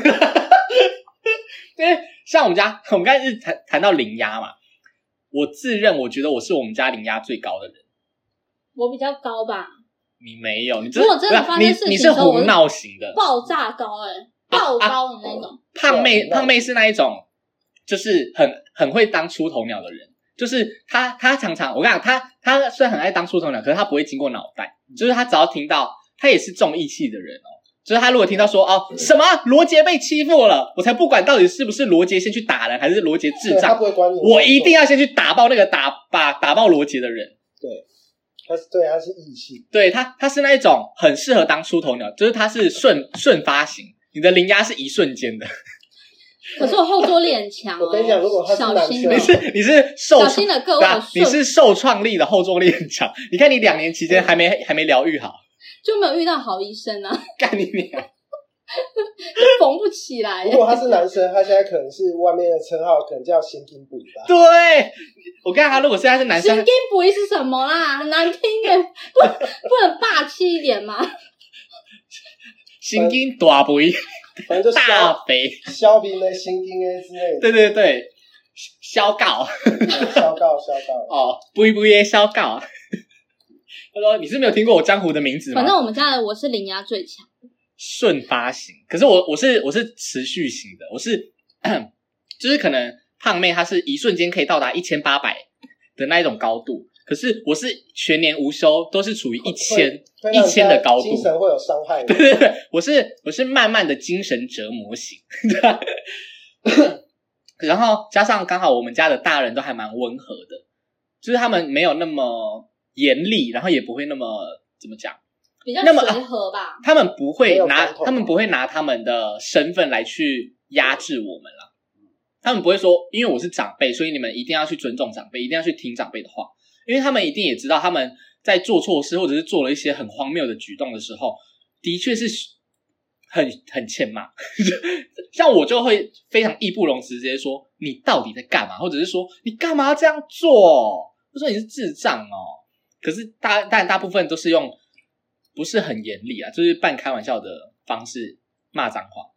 [SPEAKER 4] 因为像我们家，我们刚才是谈谈到灵压嘛，我自认我觉得我是我们家灵压最高的人。
[SPEAKER 1] 我比较高吧？
[SPEAKER 4] 你没有，你
[SPEAKER 1] 如果真的发生事情
[SPEAKER 4] 你你是胡闹型的，
[SPEAKER 1] 爆炸高哎、欸，爆高的那种。
[SPEAKER 4] 啊啊、胖妹胖妹是那一种，就是很很会当出头鸟的人，就是他他常常我跟你讲，他他虽然很爱当出头鸟，可是他不会经过脑袋，就是他只要听到，他也是重义气的人哦。就是他如果听到说哦什么罗杰被欺负了，我才不管到底是不是罗杰先去打人，还是罗杰智障，
[SPEAKER 2] 他不会管你，
[SPEAKER 4] 我一定要先去打爆那个打把打爆罗杰的人。
[SPEAKER 2] 对，他是对他是义气，
[SPEAKER 4] 对他他是那一种很适合当出头鸟，就是他是顺顺发型，你的灵压是一瞬间的。
[SPEAKER 1] 可是我后坐力很强、哦，
[SPEAKER 2] 我跟你讲，如果他是男生，
[SPEAKER 4] 你是你是受
[SPEAKER 1] 小心的各位，
[SPEAKER 4] 你是受创力的后坐力很强。你看你两年期间还没还没疗愈好，
[SPEAKER 1] 就没有遇到好医生啊，
[SPEAKER 4] 干你娘！
[SPEAKER 1] 就缝不起来。
[SPEAKER 2] 如果他是男生，他现在可能是外面的称号，可能叫心经补吧。
[SPEAKER 4] 对，我看他如果现在是男生，
[SPEAKER 1] 心经补是什么啦？很难听的，不不能霸气一点吗？
[SPEAKER 4] 心经大肥，
[SPEAKER 2] 反正就
[SPEAKER 4] 大肥，
[SPEAKER 2] 消冰的心经的之类的。
[SPEAKER 4] 对对对，消告，
[SPEAKER 2] 消告消告
[SPEAKER 4] 哦，肥肥的消告。他说：“你是没有听过我江湖的名字吗？”
[SPEAKER 1] 反正我们家的我是灵压最强，
[SPEAKER 4] 顺发型。可是我我是我是持续型的，我是就是可能胖妹她是一瞬间可以到达一千八百的那一种高度，可是我是全年无休都是处于一千一千的高度，
[SPEAKER 2] 精神会有伤害的。
[SPEAKER 4] 对对对，我是我是慢慢的精神折磨型。然后加上刚好我们家的大人都还蛮温和的，就是他们没有那么严厉，然后也不会那么怎么讲，
[SPEAKER 1] 比较随和吧。
[SPEAKER 4] 他们不会拿他们不会拿他们的身份来去压制我们啦。他们不会说，因为我是长辈，所以你们一定要去尊重长辈，一定要去听长辈的话。因为他们一定也知道，他们在做错事或者是做了一些很荒谬的举动的时候，的确是很很欠骂。像我就会非常义不容辞，直接说你到底在干嘛，或者是说你干嘛要这样做，或者说你是智障哦。可是大当然大部分都是用不是很严厉啊，就是半开玩笑的方式骂脏话。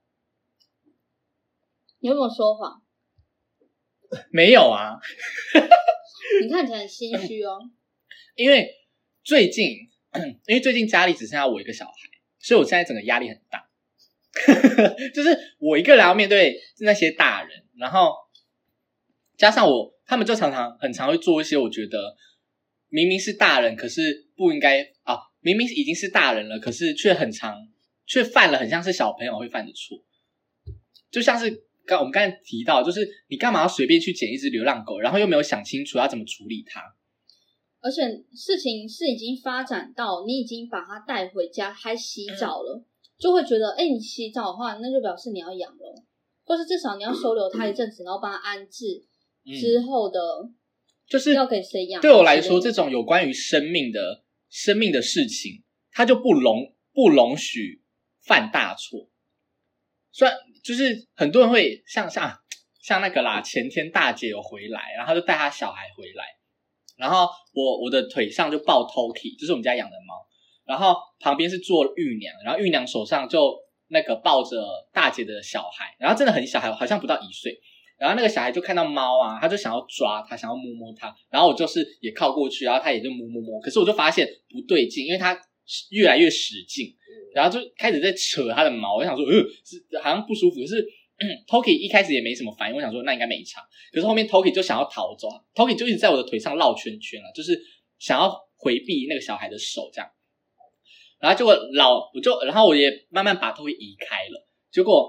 [SPEAKER 1] 你有没有说谎？
[SPEAKER 4] 没有啊。
[SPEAKER 1] 你看起来很心虚哦。
[SPEAKER 4] 因为最近，因为最近家里只剩下我一个小孩，所以我现在整个压力很大。就是我一个人要面对那些大人，然后加上我，他们就常常很常会做一些我觉得明明是大人，可是不应该啊，明明已经是大人了，可是却很常却犯了很像是小朋友会犯的错，就像是。刚我们刚才提到，就是你干嘛要随便去捡一只流浪狗，然后又没有想清楚要怎么处理它？
[SPEAKER 1] 而且事情是已经发展到你已经把它带回家，还洗澡了，嗯、就会觉得，哎、欸，你洗澡的话，那就表示你要养了，或是至少你要收留它一阵子，然后帮它安置之后的，嗯、
[SPEAKER 4] 就是
[SPEAKER 1] 要给谁养？
[SPEAKER 4] 对我来说，这种有关于生命的生命的事情，它就不容不容许犯大错。虽然就是很多人会像像像那个啦，前天大姐有回来，然后他就带他小孩回来，然后我我的腿上就抱 Toki， 就是我们家养的猫，然后旁边是坐玉娘，然后玉娘手上就那个抱着大姐的小孩，然后真的很小孩，好像不到一岁，然后那个小孩就看到猫啊，他就想要抓它，想要摸摸它，然后我就是也靠过去，然后他也就摸摸摸，可是我就发现不对劲，因为他越来越使劲。然后就开始在扯他的毛，我想说，呃，是好像不舒服。可是、嗯、Toki 一开始也没什么反应，我想说那应该没差。可是后面 Toki 就想要逃走 ，Toki 就一直在我的腿上绕圈圈了，就是想要回避那个小孩的手这样。然后结果老我就，然后我也慢慢把 Toki 移开了。结果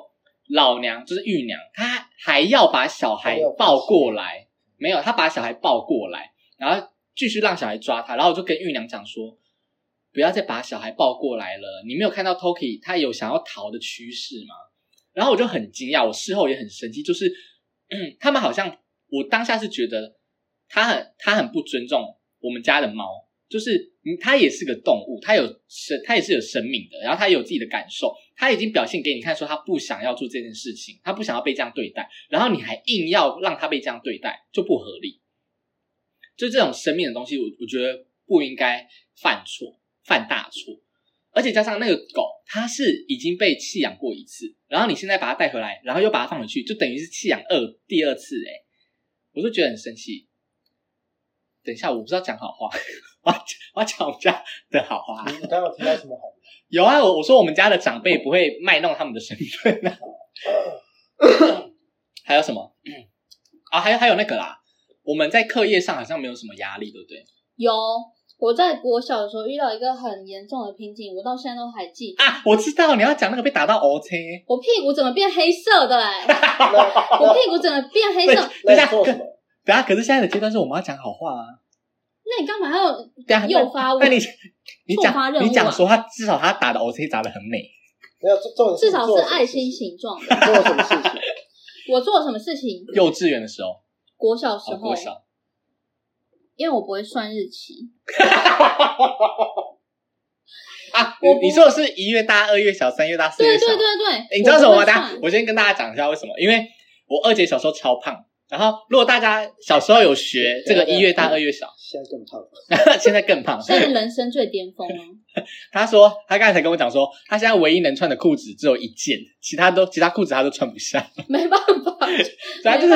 [SPEAKER 4] 老娘就是玉娘，她还要把小孩抱过来，没有，她把小孩抱过来，然后继续让小孩抓他，然后我就跟玉娘讲说，不要再把小孩抱过来了，你没有看到 Toki 他有想要逃的趋势吗？然后我就很惊讶，我事后也很生气，就是、嗯、他们好像我当下是觉得他很他很不尊重我们家的猫，就是他也是个动物，他有生他也是有生命的，然后他也有自己的感受，他已经表现给你看说他不想要做这件事情，他不想要被这样对待，然后你还硬要让他被这样对待，就不合理。就这种生命的东西，我我觉得不应该犯错犯大错，而且加上那个狗它是已经被弃养过一次，然后你现在把它带回来，然后又把它放回去，就等于是弃养二第二次诶、欸、我就觉得很生气。等一下，我不知道讲好话，我要我要讲我们家的好话。
[SPEAKER 2] 你刚刚有听到什么好话？
[SPEAKER 4] 有啊，我我说我们家的长辈不会卖弄他们的身份啊。还有什么？啊，还有还有那个啦，我们在课业上好像没有什么压力，对不对？
[SPEAKER 1] 有，我在国小的时候遇到一个很严重的瓶颈，我到现在都还记得
[SPEAKER 4] 啊。我知道你要讲那个被打到 O C，
[SPEAKER 1] 我屁股整个变黑色的哎、欸，我屁股整个变黑色。
[SPEAKER 4] 等一下，等一下，可是现在的阶段是我们要讲好话啊。
[SPEAKER 1] 那你干嘛要诱发我？
[SPEAKER 4] 那你你讲、
[SPEAKER 1] 啊、
[SPEAKER 4] 你讲说他至少他打的 O C 打得很美，
[SPEAKER 2] 没有重点
[SPEAKER 1] 至少是爱心形状的。
[SPEAKER 2] 做了什么事情？
[SPEAKER 1] 我做了什么事情？
[SPEAKER 4] 幼稚园的时候，
[SPEAKER 1] 国小时候，哦、
[SPEAKER 4] 国小，
[SPEAKER 1] 因为我不会算日期。
[SPEAKER 4] 啊，你说的是一月大、二月小、三月大、四月小。
[SPEAKER 1] 对对对对，
[SPEAKER 4] 欸、你知道什么吗？等一下我先跟大家讲一下为什么，因为我二姐小时候超胖。然后，如果大家小时候有学这个一月大、二月小，
[SPEAKER 2] 现在更胖，
[SPEAKER 4] 现在更胖，
[SPEAKER 1] 现在人生最巅峰了。
[SPEAKER 4] 他说，他刚才才跟我讲说，他现在唯一能穿的裤子只有一件，其他都其他裤子他都穿不下。
[SPEAKER 1] 没办法，
[SPEAKER 4] 对啊，就是、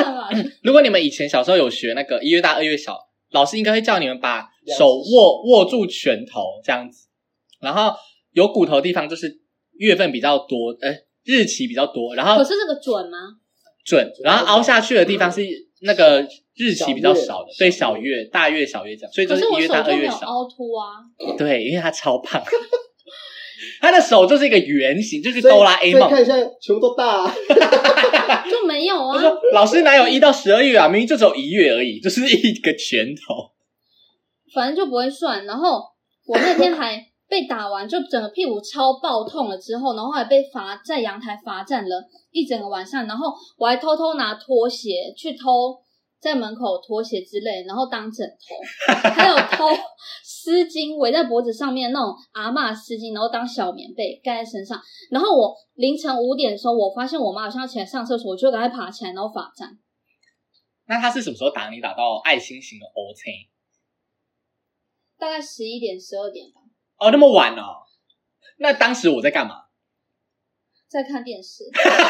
[SPEAKER 4] 如果你们以前小时候有学那个一月大、二月小，老师应该会叫你们把手握握住拳头这样子，然后有骨头的地方就是月份比较多，呃，日期比较多，然后
[SPEAKER 1] 可是这个准吗？
[SPEAKER 4] 准，然后凹下去的地方是那个日期比较少的，对，小月、大月、小月这样，所以就是一月大、二月小。
[SPEAKER 1] 可是我手就没有凹凸啊。
[SPEAKER 4] 对，因为他超胖，他的手就是一个圆形，就是哆啦 A 梦。
[SPEAKER 2] 看一下，全部都大、啊，
[SPEAKER 1] 就没有啊。
[SPEAKER 4] 他说：“老师哪有一到十二月啊？明明就只有一月而已，就是一个拳头。”
[SPEAKER 1] 反正就不会算。然后我那天还被打完，就整个屁股超爆痛了之后，然后还被罚在阳台罚站了一整个晚上，然后我还偷偷拿拖鞋去偷在门口拖鞋之类，然后当枕头，还有偷丝巾围在脖子上面那种阿嬷丝巾，然后当小棉被盖在身上。然后我凌晨五点的时候，我发现我妈好像要起来上厕所，我就赶快爬起来，然后罚站。
[SPEAKER 4] 那他是什么时候打你打到爱心型的 O C？
[SPEAKER 1] 大概十一点、十二点吧。
[SPEAKER 4] 哦，那么晚哦？那当时我在干嘛？
[SPEAKER 1] 在看电视。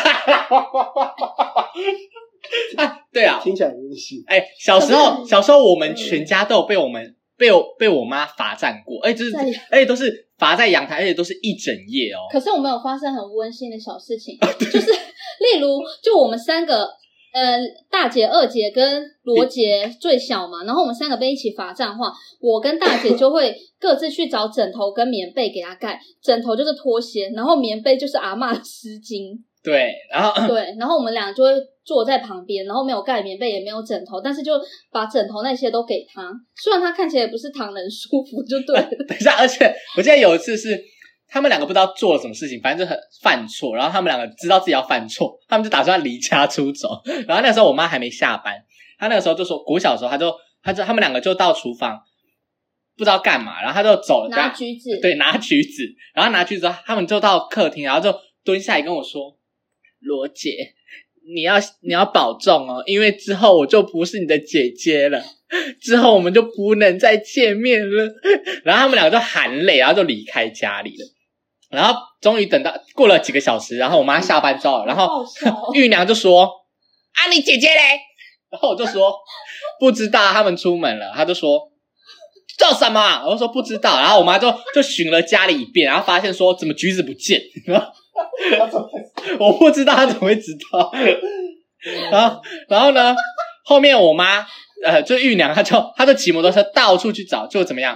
[SPEAKER 4] 啊，对啊，
[SPEAKER 2] 听起来温馨。
[SPEAKER 4] 哎、欸，小时候，小时候我们全家都有被我们被我被我妈罚站过，哎、欸，就是，而且都是罚在阳台，而且都是一整夜哦。
[SPEAKER 1] 可是我们有发生很温馨的小事情，就是例如，就我们三个。呃，大姐、二姐跟罗杰最小嘛，然后我们三个被一起罚站的话，我跟大姐就会各自去找枕头跟棉被给他盖，枕头就是拖鞋，然后棉被就是阿嬷的丝巾。
[SPEAKER 4] 对，然后
[SPEAKER 1] 对，然后我们俩就会坐在旁边，然后没有盖棉被也没有枕头，但是就把枕头那些都给他，虽然他看起来也不是躺人舒服，就对了。
[SPEAKER 4] 等一下，而且我记得有一次是。他们两个不知道做了什么事情，反正就很犯错，然后他们两个知道自己要犯错，他们就打算离家出走。然后那个时候我妈还没下班，她那个时候就说，国小的时候，她就她就他们两个就到厨房，不知道干嘛，然后她就走了，
[SPEAKER 1] 拿橘子，
[SPEAKER 4] 对，拿橘子，然后拿橘子，他们就到客厅，然后就蹲下来跟我说：“罗姐，你要你要保重哦，因为之后我就不是你的姐姐了。”之后我们就不能再见面了。然后他们两个就含泪，然后就离开家里了。然后终于等到过了几个小时，然后我妈下班之后，然后玉娘就说：“啊，你姐姐嘞？”然后我就说：“不知道，他们出门了。”她就说：“做什么？”我就说：“不知道。”然后我妈就就巡了家里一遍，然后发现说怎么橘子不见。然后我不知道她怎么会知道。然后然后呢，后面我妈呃，就玉娘，她就她就骑摩托车到处去找，就怎么样？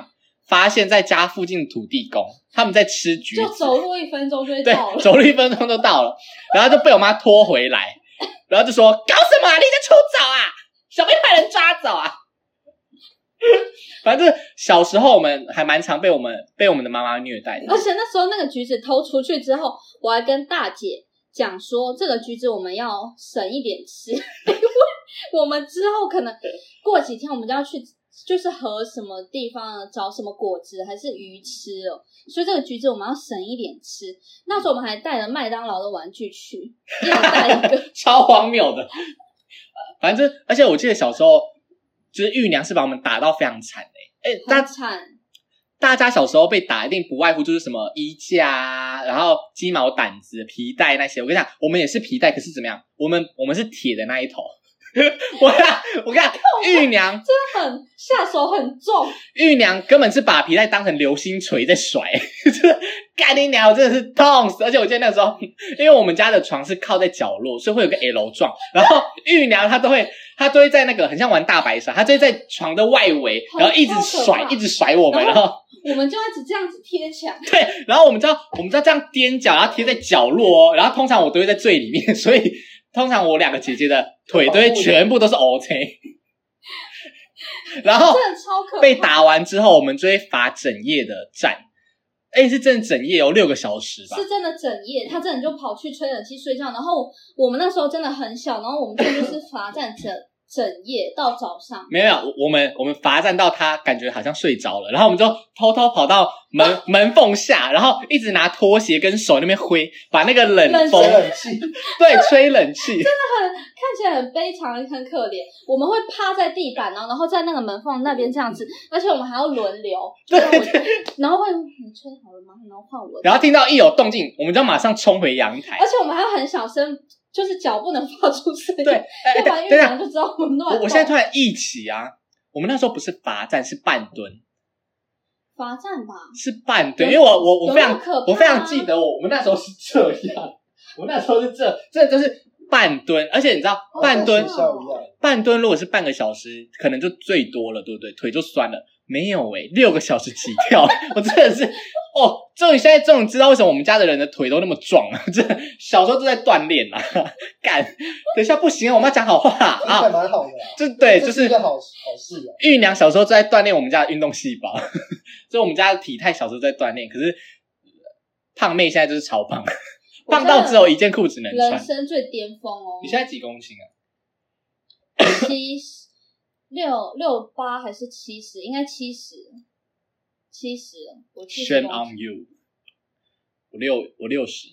[SPEAKER 4] 发现在家附近的土地公他们在吃橘子，
[SPEAKER 1] 就走路一分钟就会
[SPEAKER 4] 对
[SPEAKER 1] 到了，
[SPEAKER 4] 走路一分钟就到了，然后就被我妈拖回来，然后就说搞什么啊，你在出走啊，小被坏人抓走啊。反正小时候我们还蛮常被我们被我们的妈妈虐待的，
[SPEAKER 1] 而且那时候那个橘子偷出去之后，我还跟大姐讲说，这个橘子我们要省一点吃，因为我们之后可能过几天我们就要去，就是和什么地方找什么果子还是鱼吃哦，所以这个橘子我们要省一点吃。那时候我们还带了麦当劳的玩具去，一人带一个，
[SPEAKER 4] 超荒谬的。反正而且我记得小时候就是玉娘是把我们打到非常惨诶、欸，哎、欸，大
[SPEAKER 1] 很惨。
[SPEAKER 4] 大家小时候被打一定不外乎就是什么衣架啊，然后鸡毛掸子、皮带那些。我跟你讲，我们也是皮带，可是怎么样？我们我们是铁的那一头。我看我看玉娘
[SPEAKER 1] 真的很下手很重，
[SPEAKER 4] 玉娘根本是把皮带当成流星锤在甩，就是干你娘，我真的是痛死！而且我记得那时候，因为我们家的床是靠在角落，所以会有个 L 状，然后玉娘她都会她都会在那个很像玩大白鲨，她就会在床的外围，然后一直甩一直甩我们，然后
[SPEAKER 1] 我们就一直这样子贴墙。
[SPEAKER 4] 对，然后我们知道我们知道这样踮脚，然后贴在角落哦，然后通常我都会在最里面，所以通常我两个姐姐的腿都会全部都是 O K。然后被打完之后，我们就会罚整夜的站，哎，是真的整夜哦，六个小时吧？
[SPEAKER 1] 是真的整夜，他真的就跑去吹冷气睡觉。然后我们那时候真的很小，然后我们真的就是罚站整整夜到早上。
[SPEAKER 4] 没有没有，我们我们罚站到他感觉好像睡着了，然后我们就偷偷跑到门、啊、门缝下，然后一直拿拖鞋跟手那边挥，把那个冷风
[SPEAKER 2] 冷气
[SPEAKER 4] 对吹冷气，
[SPEAKER 1] 真的很看起来很悲惨很可怜。我们会趴在地板，然后然后在那个门缝那边这样子，而且我们还要轮流，
[SPEAKER 4] 对对，
[SPEAKER 1] 然后会你吹好了吗？然后换我，
[SPEAKER 4] 然后听到一有动静，我们就要马上冲回阳台，
[SPEAKER 1] 而且我们还要很小声。就是脚不能发出声音，
[SPEAKER 4] 对，
[SPEAKER 1] 要不然月亮就知道我们乱。
[SPEAKER 4] 我现在突然忆起啊，我们那时候不是罚站，是半蹲。
[SPEAKER 1] 罚站吧？
[SPEAKER 4] 是半蹲，因为我我我非常、
[SPEAKER 1] 啊、
[SPEAKER 4] 我非常记得我我们那时候是这样，我那时候是这这就是半蹲，而且你知道半蹲、
[SPEAKER 2] 哦、
[SPEAKER 4] 半蹲如果是半个小时，可能就最多了，对不对？腿就酸了。没有诶、欸、六个小时起跳，我真的是哦，终于现在终于知道为什么我们家的人的腿都那么壮了。这小时候都在锻炼啦，干，等一下不行，我们要讲好话啊，
[SPEAKER 2] 还蛮好的、啊，
[SPEAKER 4] 就对，就是
[SPEAKER 2] 一个好好事啊。
[SPEAKER 4] 玉娘小时候就在锻炼我们家的运动细胞，所以我们家的体态小时候在锻炼，可是胖妹现在就是超胖，胖到只有一件裤子能穿，
[SPEAKER 1] 人生最巅峰哦。
[SPEAKER 4] 你现在几公斤啊？
[SPEAKER 1] 七十。六六八还是七十？应该七十，七十了。我七十。Shame
[SPEAKER 4] on you！ 我六我六十。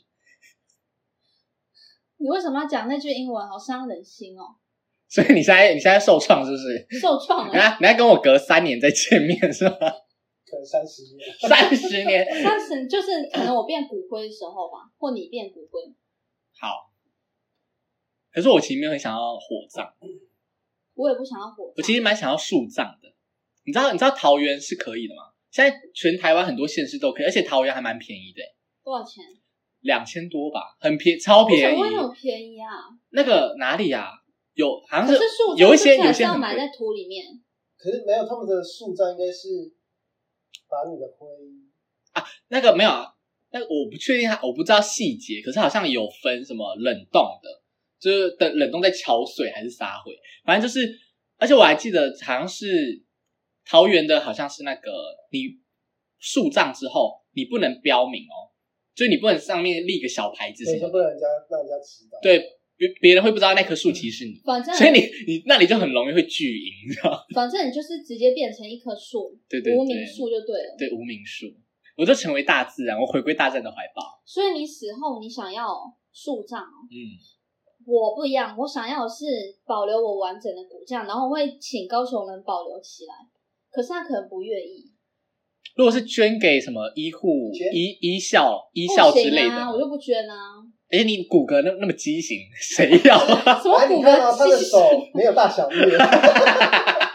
[SPEAKER 1] 你为什么要讲那句英文？好伤人心哦！
[SPEAKER 4] 所以你现在你现在受创是不是？
[SPEAKER 1] 受创了。
[SPEAKER 4] 你还你还跟我隔三年再见面是吧？
[SPEAKER 2] 可能三十年。
[SPEAKER 4] 三十年。
[SPEAKER 1] 三十就是可能我变骨灰的时候吧，或你变骨灰。
[SPEAKER 4] 好。可是我其实没有很想要火葬。
[SPEAKER 1] 我也不想要火葬，
[SPEAKER 4] 我其实蛮想要树葬的。你知道你知道桃园是可以的吗？现在全台湾很多县市都可以，而且桃园还蛮便宜的。
[SPEAKER 1] 多少钱？
[SPEAKER 4] 两千多吧，很便超便宜。
[SPEAKER 1] 为什么会那么便宜啊？
[SPEAKER 4] 那个哪里啊？有好像是，
[SPEAKER 1] 可是树
[SPEAKER 4] 有一些有
[SPEAKER 1] 一
[SPEAKER 4] 些
[SPEAKER 1] 要埋在土里面。
[SPEAKER 2] 可是没有，他们的树葬应该是把你的灰
[SPEAKER 4] 啊，那个没有啊，那个我不确定，我不知道细节，可是好像有分什么冷冻的。就是等冷冻再敲碎还是撒回，反正就是，而且我还记得好像是桃园的，好像是那个你树葬之后，你不能标明哦，就是你不能上面立个小牌子什么的，
[SPEAKER 2] 不能人家让人家知道，
[SPEAKER 4] 对，别别人会不知道那棵树其实是你，
[SPEAKER 1] 反正
[SPEAKER 4] 所以你你那里就很容易会拒营，你知道？
[SPEAKER 1] 反正你就是直接变成一棵树，
[SPEAKER 4] 对对对，
[SPEAKER 1] 无名树就对了，
[SPEAKER 4] 对无名树，我就成为大自然，我回归大自然的怀抱。
[SPEAKER 1] 所以你死后你想要树葬哦，
[SPEAKER 4] 嗯。
[SPEAKER 1] 我不一样，我想要的是保留我完整的骨架，然后我会请高雄人保留起来。可是他可能不愿意。
[SPEAKER 4] 如果是捐给什么医护、医医校、医校之类的，
[SPEAKER 1] 啊，我就不捐啊。
[SPEAKER 4] 哎、欸，你骨骼那那么畸形，谁要啊？
[SPEAKER 1] 什么骨骼畸形？
[SPEAKER 2] 他的手没有大小月。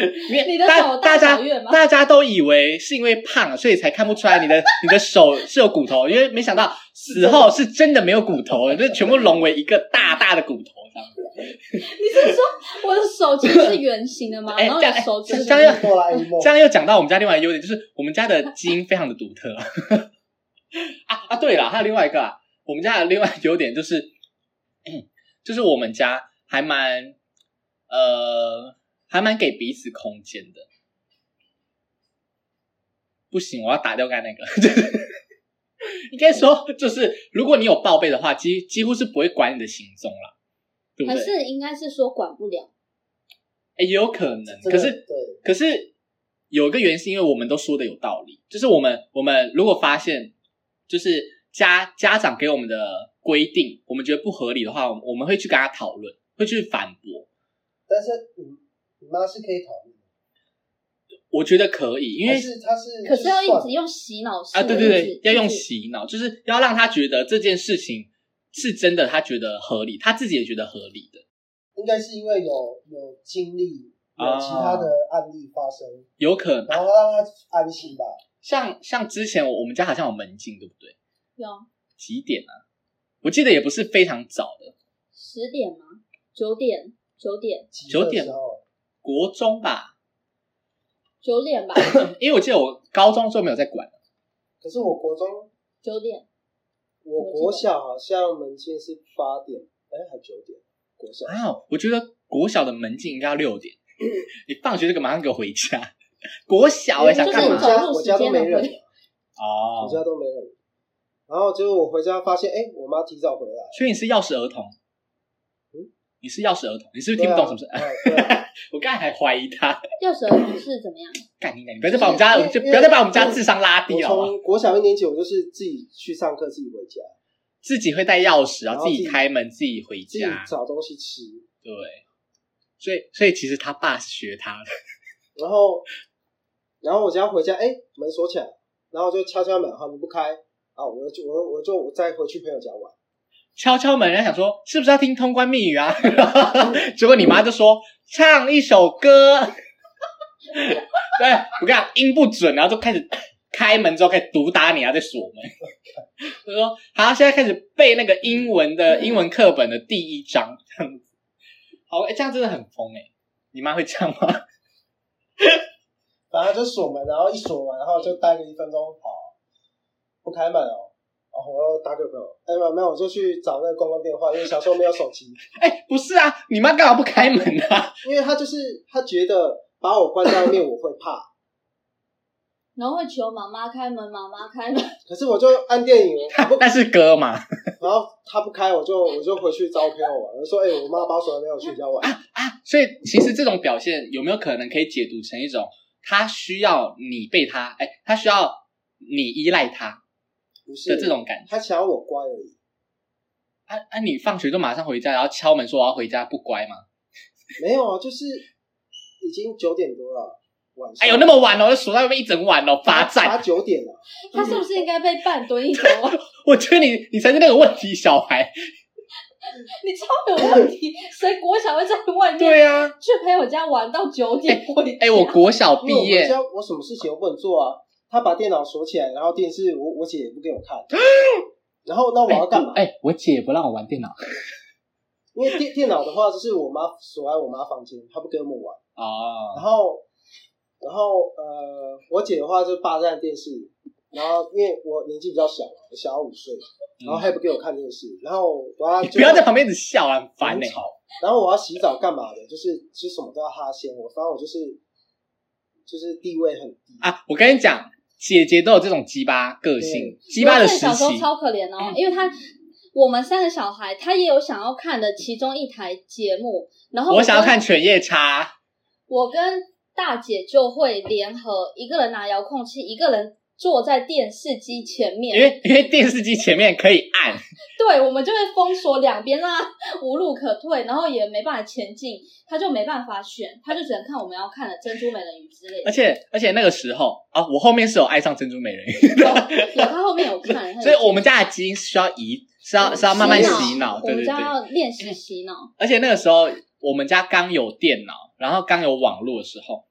[SPEAKER 1] 你的手大
[SPEAKER 4] 大家
[SPEAKER 1] 小月吗？
[SPEAKER 4] 大家都以为是因为胖，所以才看不出来你的你的手是有骨头，因为没想到死后是真的没有骨头，就是全部融为一个大大的骨头这样。
[SPEAKER 1] 你是说我的手其实是圆形的吗？
[SPEAKER 4] 哎
[SPEAKER 1] 然后我的手指是
[SPEAKER 4] 这样
[SPEAKER 2] 哆啦 A 梦
[SPEAKER 4] 这样又讲到我们家另外一个优点，就是我们家的基因非常的独特啊啊！对了，还有另外一个啊，我们家的另外一个优点就是，就是我们家还蛮呃还蛮给彼此空间的。不行，我要打掉刚才那个，就是应该说，就是如果你有报备的话，几几乎是不会管你的行踪啦，对不对？
[SPEAKER 1] 还是应该是说管不了？
[SPEAKER 4] 哎，也有可能，可是
[SPEAKER 2] 对，
[SPEAKER 4] 可是有一个原因是因为我们都说的有道理，就是我们我们如果发现就是家家长给我们的规定，我们觉得不合理的话，我们会去跟他讨论，会去反驳。
[SPEAKER 2] 但是你你妈是可以讨论的，
[SPEAKER 4] 我觉得可以，因为
[SPEAKER 2] 还是她是，
[SPEAKER 1] 可是要一
[SPEAKER 2] 就算
[SPEAKER 1] 直用洗脑式
[SPEAKER 4] 啊，对对对，
[SPEAKER 1] 一直
[SPEAKER 4] 要用
[SPEAKER 1] 一直
[SPEAKER 4] 洗脑，就是要让他觉得这件事情是真的，他觉得合理，他自己也觉得合理的。
[SPEAKER 2] 应该是因为有有经历有其他的案例发生，
[SPEAKER 4] 有可能，
[SPEAKER 2] 然后让他安心吧。
[SPEAKER 4] 像像之前我我们家好像有门禁，对不对？
[SPEAKER 1] 有
[SPEAKER 4] 几点啊？我记得也不是非常早的，
[SPEAKER 1] 十点吗？九点？九点？
[SPEAKER 4] 九点
[SPEAKER 2] 几岁的时候
[SPEAKER 4] 国中吧，
[SPEAKER 1] 九点吧？
[SPEAKER 4] 因为我记得我高中的时候没有在管。
[SPEAKER 2] 可是我国中，
[SPEAKER 1] 九点？
[SPEAKER 2] 我国小好像门禁是八点，哎，还九点。国小
[SPEAKER 4] 啊，我觉得国小的门禁应该要六点，你放学就马上给我回家。国小哎，想干嘛？
[SPEAKER 1] 就是走路
[SPEAKER 2] 我家都没人，
[SPEAKER 4] 哦，
[SPEAKER 2] 我家都没人。然后结果我回家发现，哎，我妈提早回来。
[SPEAKER 4] 所以你是钥匙儿童？
[SPEAKER 2] 嗯，
[SPEAKER 4] 你是钥匙儿童？你是不是听不懂什么是？
[SPEAKER 2] 对啊对啊
[SPEAKER 4] 我刚才还怀疑他。
[SPEAKER 1] 钥匙儿童是怎么样？
[SPEAKER 4] 干你娘！你不要再把我们家，就不要再把我们家智商拉低
[SPEAKER 2] 我
[SPEAKER 4] 了好不好。
[SPEAKER 2] 从国小一年级，我就是自己去上课，自己回家，
[SPEAKER 4] 自己会带钥匙，然后
[SPEAKER 2] 然后自己
[SPEAKER 4] 自己开门，自己回
[SPEAKER 2] 自己
[SPEAKER 4] 家。
[SPEAKER 2] 找东西吃。
[SPEAKER 4] 对，所以所以其实他爸是学他的。
[SPEAKER 2] 然后，然后我只要回家，哎，门锁起来，然后我就敲敲门，好，你不开，啊，我就我我就我再回去朋友家玩。
[SPEAKER 4] 敲敲门，人家想说是不是要听通关密语啊？结果你妈就说唱一首歌。对，我跟你讲音不准，然后就开始开门之后开始毒打你，然后再锁门。就说好，现在开始背那个英文的英文课本的第一章，这样子。好，哎，这样真的很疯哎！你妈会这样吗？
[SPEAKER 2] 反正就锁门，然后一锁完，然后就待个一分钟，好，不开门哦。然后我又打给朋友，哎，没有没有，我就去找那个公共电话，因为小时候没有手机。
[SPEAKER 4] 哎，不是啊，你妈干嘛不开门啊？
[SPEAKER 2] 因为他就是他觉得把我关在外面我会怕，
[SPEAKER 1] 然后会求妈妈开门，妈妈开门。
[SPEAKER 2] 可是我就按电影，他不，
[SPEAKER 4] 那是歌嘛？
[SPEAKER 2] 然后他不开，我就我就回去找我朋友玩，我说，哎，我妈把我锁在没有去家玩。
[SPEAKER 4] 啊啊！所以其实这种表现有没有可能可以解读成一种，他需要你被他，哎，他需要你依赖他
[SPEAKER 2] 不是
[SPEAKER 4] 的这种感觉？
[SPEAKER 2] 他想要我乖而已。
[SPEAKER 4] 啊啊！你放学就马上回家，然后敲门说我要回家，不乖吗？
[SPEAKER 2] 没有啊，就是已经九点多了，晚上。
[SPEAKER 4] 哎呦，那么晚哦，就锁在外面一整晚哦，罚站。
[SPEAKER 2] 八九点了，
[SPEAKER 1] 他是不是应该被半蹲一整晚？
[SPEAKER 4] 我觉得你你才是那个问题小孩。
[SPEAKER 1] 你超有问题，谁国小会在外面
[SPEAKER 4] 对啊，
[SPEAKER 1] 去朋友家玩到九点回家？
[SPEAKER 4] 哎，我国小毕业
[SPEAKER 2] 因为我回，家我什么事情都不能做啊。他把电脑锁起来，然后电视我我姐也不给我看，然后那我要干嘛？
[SPEAKER 4] 哎，我姐也不让我玩电脑
[SPEAKER 2] 因为电电脑的话，就是我妈锁在我妈房间，她不给我们玩。
[SPEAKER 4] 哦。
[SPEAKER 2] 然后，然后呃，我姐的话就霸占电视，然后因为我年纪比较小，我小五岁，然后她也不给我看电视，然后我要
[SPEAKER 4] 你不要在旁边一直笑啊，很烦呢。
[SPEAKER 2] 很吵。然后我要洗澡干嘛的？就是就什么都要她先，我反正我就是就是地位很低
[SPEAKER 4] 啊！我跟你讲，姐姐都有这种鸡巴个性，鸡巴的时
[SPEAKER 1] 小时候
[SPEAKER 4] 期。
[SPEAKER 1] 超可怜哦，因为他我们三个小孩，他也有想要看的其中一台节目，然后
[SPEAKER 4] 我想要看《犬夜叉》，
[SPEAKER 1] 我跟大姐就会联合，一个人拿遥控器，一个人坐在电视机前面，
[SPEAKER 4] 因为因为电视机前面可以按，
[SPEAKER 1] 对，我们就会封锁两边，让他无路可退，然后也没办法前进，他就没办法选，他就只能看我们要看的《珍珠美人鱼》之类的。
[SPEAKER 4] 而且而且那个时候啊，我后面是有爱上珍珠美人鱼
[SPEAKER 1] 有有，他后面有看，
[SPEAKER 4] 所以我们家的基因是需要移，是要是要慢慢洗脑，对对对。
[SPEAKER 1] 我们家要练习洗脑。
[SPEAKER 4] 而且那个时候我们家刚有电脑，然后刚有网络的时候，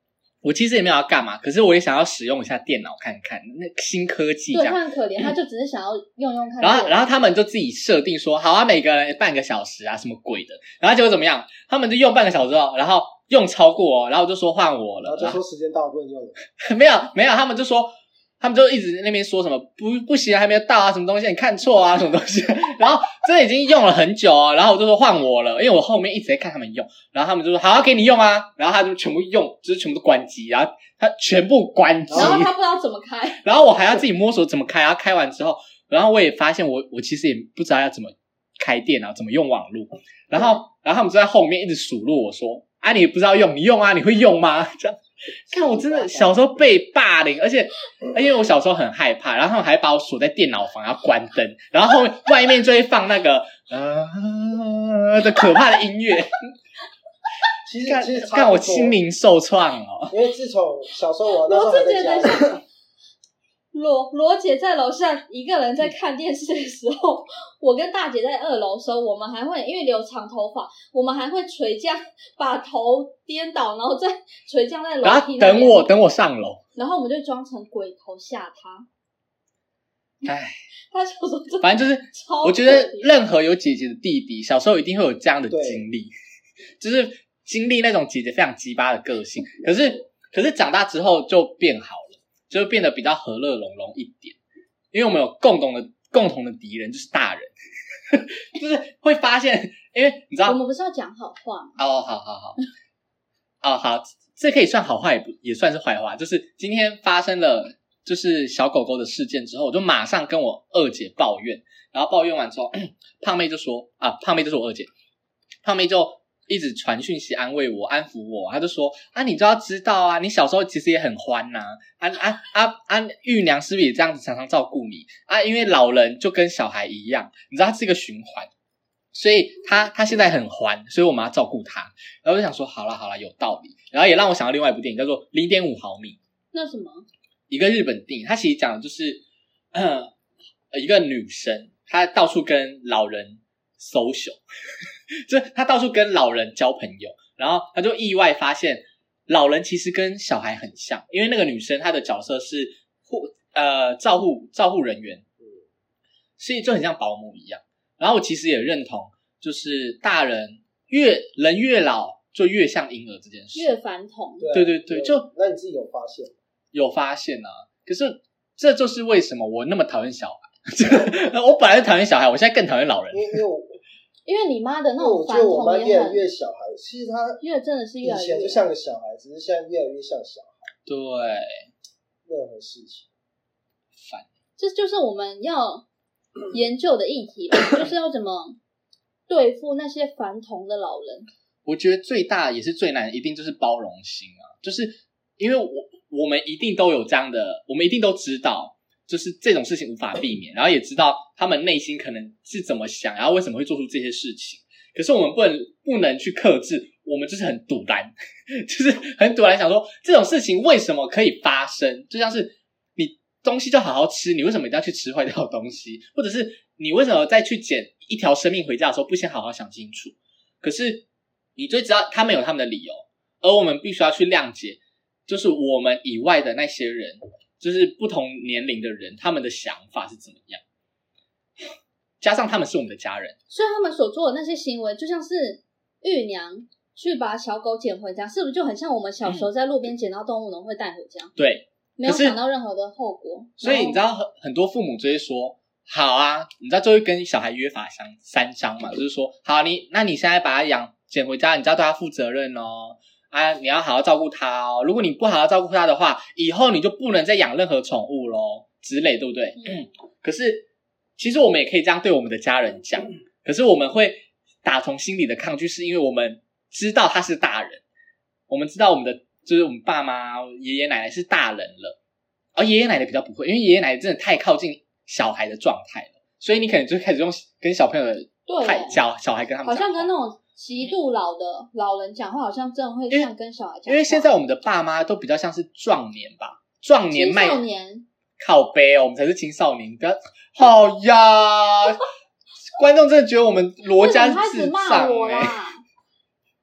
[SPEAKER 4] 我其实也没有要干嘛，可是我也想要使用一下电脑看看那新科技这
[SPEAKER 1] 对，
[SPEAKER 4] 样。
[SPEAKER 1] 他很可怜，他就只是想要用用看。
[SPEAKER 4] 然后，然后他们就自己设定说，好啊，每个人半个小时啊，什么鬼的。然后结果怎么样？他们就用半个小时后，然后用超过哦，然后我就说换我了，
[SPEAKER 2] 然后就说时间到不能用了。
[SPEAKER 4] 没有没有，他们就说。他们就一直在那边说什么不不行，还没有到啊，什么东西你看错啊，什么东西。然后这已经用了很久哦，然后我就说换我了，因为我后面一直在看他们用，然后他们就说好啊，给你用啊，然后他就全部用，就是全部都关机，然后他全部关机，
[SPEAKER 1] 然后他不知道怎么开，
[SPEAKER 4] 然后我还要自己摸索怎么开，然后开完之后，然后我也发现我我其实也不知道要怎么开电脑，怎么用网络，然后然后他们就在后面一直数落我说啊，你不知道用，你用啊，你会用吗？这样。看我真的小时候被霸凌，而且因为我小时候很害怕，然后他们还把我锁在电脑房，要关灯，然后后面外面就会放那个呃的可怕的音乐。
[SPEAKER 2] 其实其实
[SPEAKER 4] 看我心灵受创哦，
[SPEAKER 2] 因为自从小时候我那时候还在家里。
[SPEAKER 1] 罗罗姐在楼下一个人在看电视的时候，我跟大姐在二楼的时候，我们还会因为留长头发，我们还会垂降，把头颠倒，然后再垂降在楼梯那边，
[SPEAKER 4] 然后等我等我上楼，
[SPEAKER 1] 然后我们就装成鬼头吓他。
[SPEAKER 4] 唉，
[SPEAKER 1] 他小时候真的
[SPEAKER 4] 反正就是，我觉得任何有姐姐的弟弟，小时候一定会有这样的经历，就是经历那种姐姐非常鸡巴的个性。可是可是长大之后就变好了。就变得比较和乐融融一点，因为我们有共同的共同的敌人，就是大人，就是会发现，因为你知道，
[SPEAKER 1] 我们不是要讲好话吗？
[SPEAKER 4] 哦，好好好，哦好，这可以算好话，也不也算是坏话。就是今天发生了就是小狗狗的事件之后，我就马上跟我二姐抱怨，然后抱怨完之后，胖妹就说啊，胖妹就是我二姐，胖妹就。一直传讯息安慰我安抚我，他就说啊你就要知道啊，你小时候其实也很欢呐、啊，啊啊啊啊玉娘是不是也这样子常常照顾你啊？因为老人就跟小孩一样，你知道它是一个循环，所以他他现在很欢，所以我们要照顾他。然后我就想说好啦好啦，有道理，然后也让我想到另外一部电影叫做零点五毫米，
[SPEAKER 1] 那什么
[SPEAKER 4] 一个日本电影，它其实讲的就是呃一个女生她到处跟老人social就是他到处跟老人交朋友，然后他就意外发现老人其实跟小孩很像，因为那个女生她的角色是护呃照护照护人员，所以就很像保姆一样。然后我其实也认同，就是大人越人越老就越像婴儿这件事，
[SPEAKER 1] 越反同。
[SPEAKER 4] 对对对，就
[SPEAKER 2] 那你自己有发现？
[SPEAKER 4] 有发现啊，可是这就是为什么我那么讨厌小孩。我本来就讨厌小孩，我现在更讨厌老人。
[SPEAKER 2] 因为因为我
[SPEAKER 1] 因为你妈的那
[SPEAKER 2] 种反同也很，我觉得我妈越来越小孩，其实她
[SPEAKER 1] 越真的是越来越，
[SPEAKER 2] 以前就像个小孩，只是现在越来越像小孩。
[SPEAKER 4] 对，
[SPEAKER 2] 任何事情，
[SPEAKER 4] 烦，
[SPEAKER 1] 这就是我们要研究的议题吧，就是要怎么对付那些反同的老人。
[SPEAKER 4] 我觉得最大也是最难的，一定就是包容心啊，就是因为我我们一定都有这样的，我们一定都知道。就是这种事情无法避免，然后也知道他们内心可能是怎么想，然后为什么会做出这些事情。可是我们不能不能去克制，我们就是很堵拦，就是很堵拦，想说这种事情为什么可以发生？就像是你东西就好好吃，你为什么一定要去吃坏掉的东西？或者是你为什么再去捡一条生命回家的时候不先好好想清楚？可是你就知道他们有他们的理由，而我们必须要去谅解，就是我们以外的那些人。就是不同年龄的人，他们的想法是怎么样？加上他们是我们的家人，
[SPEAKER 1] 所以他们所做的那些行为，就像是玉娘去把小狗捡回家，是不是就很像我们小时候在路边捡到动物农会带回家？
[SPEAKER 4] 对，
[SPEAKER 1] 没有想到任何的后果。
[SPEAKER 4] 所以你知道很很多父母就会说：“好啊，你知道就会跟小孩约法三三章嘛，就是说，好，你那你现在把它养捡回家，你就要对他负责任哦。”啊，你要好好照顾它哦。如果你不好好照顾它的话，以后你就不能再养任何宠物咯之类，对不对？嗯。可是，其实我们也可以这样对我们的家人讲。可是我们会打从心里的抗拒，是因为我们知道他是大人，我们知道我们的就是我们爸妈、爷爷奶奶是大人了，而爷爷奶奶比较不会，因为爷爷奶奶真的太靠近小孩的状态了，所以你可能就开始用跟小朋友的太小小孩跟他们讲话，
[SPEAKER 1] 好像跟那种。极度老的老人讲话，好像真的会像跟小孩讲话。
[SPEAKER 4] 因为现在我们的爸妈都比较像是壮年吧，壮年迈
[SPEAKER 1] 青少年
[SPEAKER 4] 靠背哦，我们才是青少年，不要好呀！观众真的觉得我们罗家是智障哎、欸，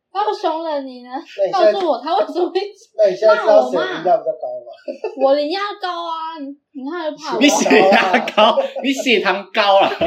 [SPEAKER 1] 高雄人你呢？
[SPEAKER 2] 那你现在
[SPEAKER 1] 告诉我他为什么会
[SPEAKER 2] 那你现在知道谁
[SPEAKER 1] 骂我嘛
[SPEAKER 2] 灵压比较高吗？
[SPEAKER 1] 我灵压高啊，你你看就怕我
[SPEAKER 4] 你。血压高，你血糖高了。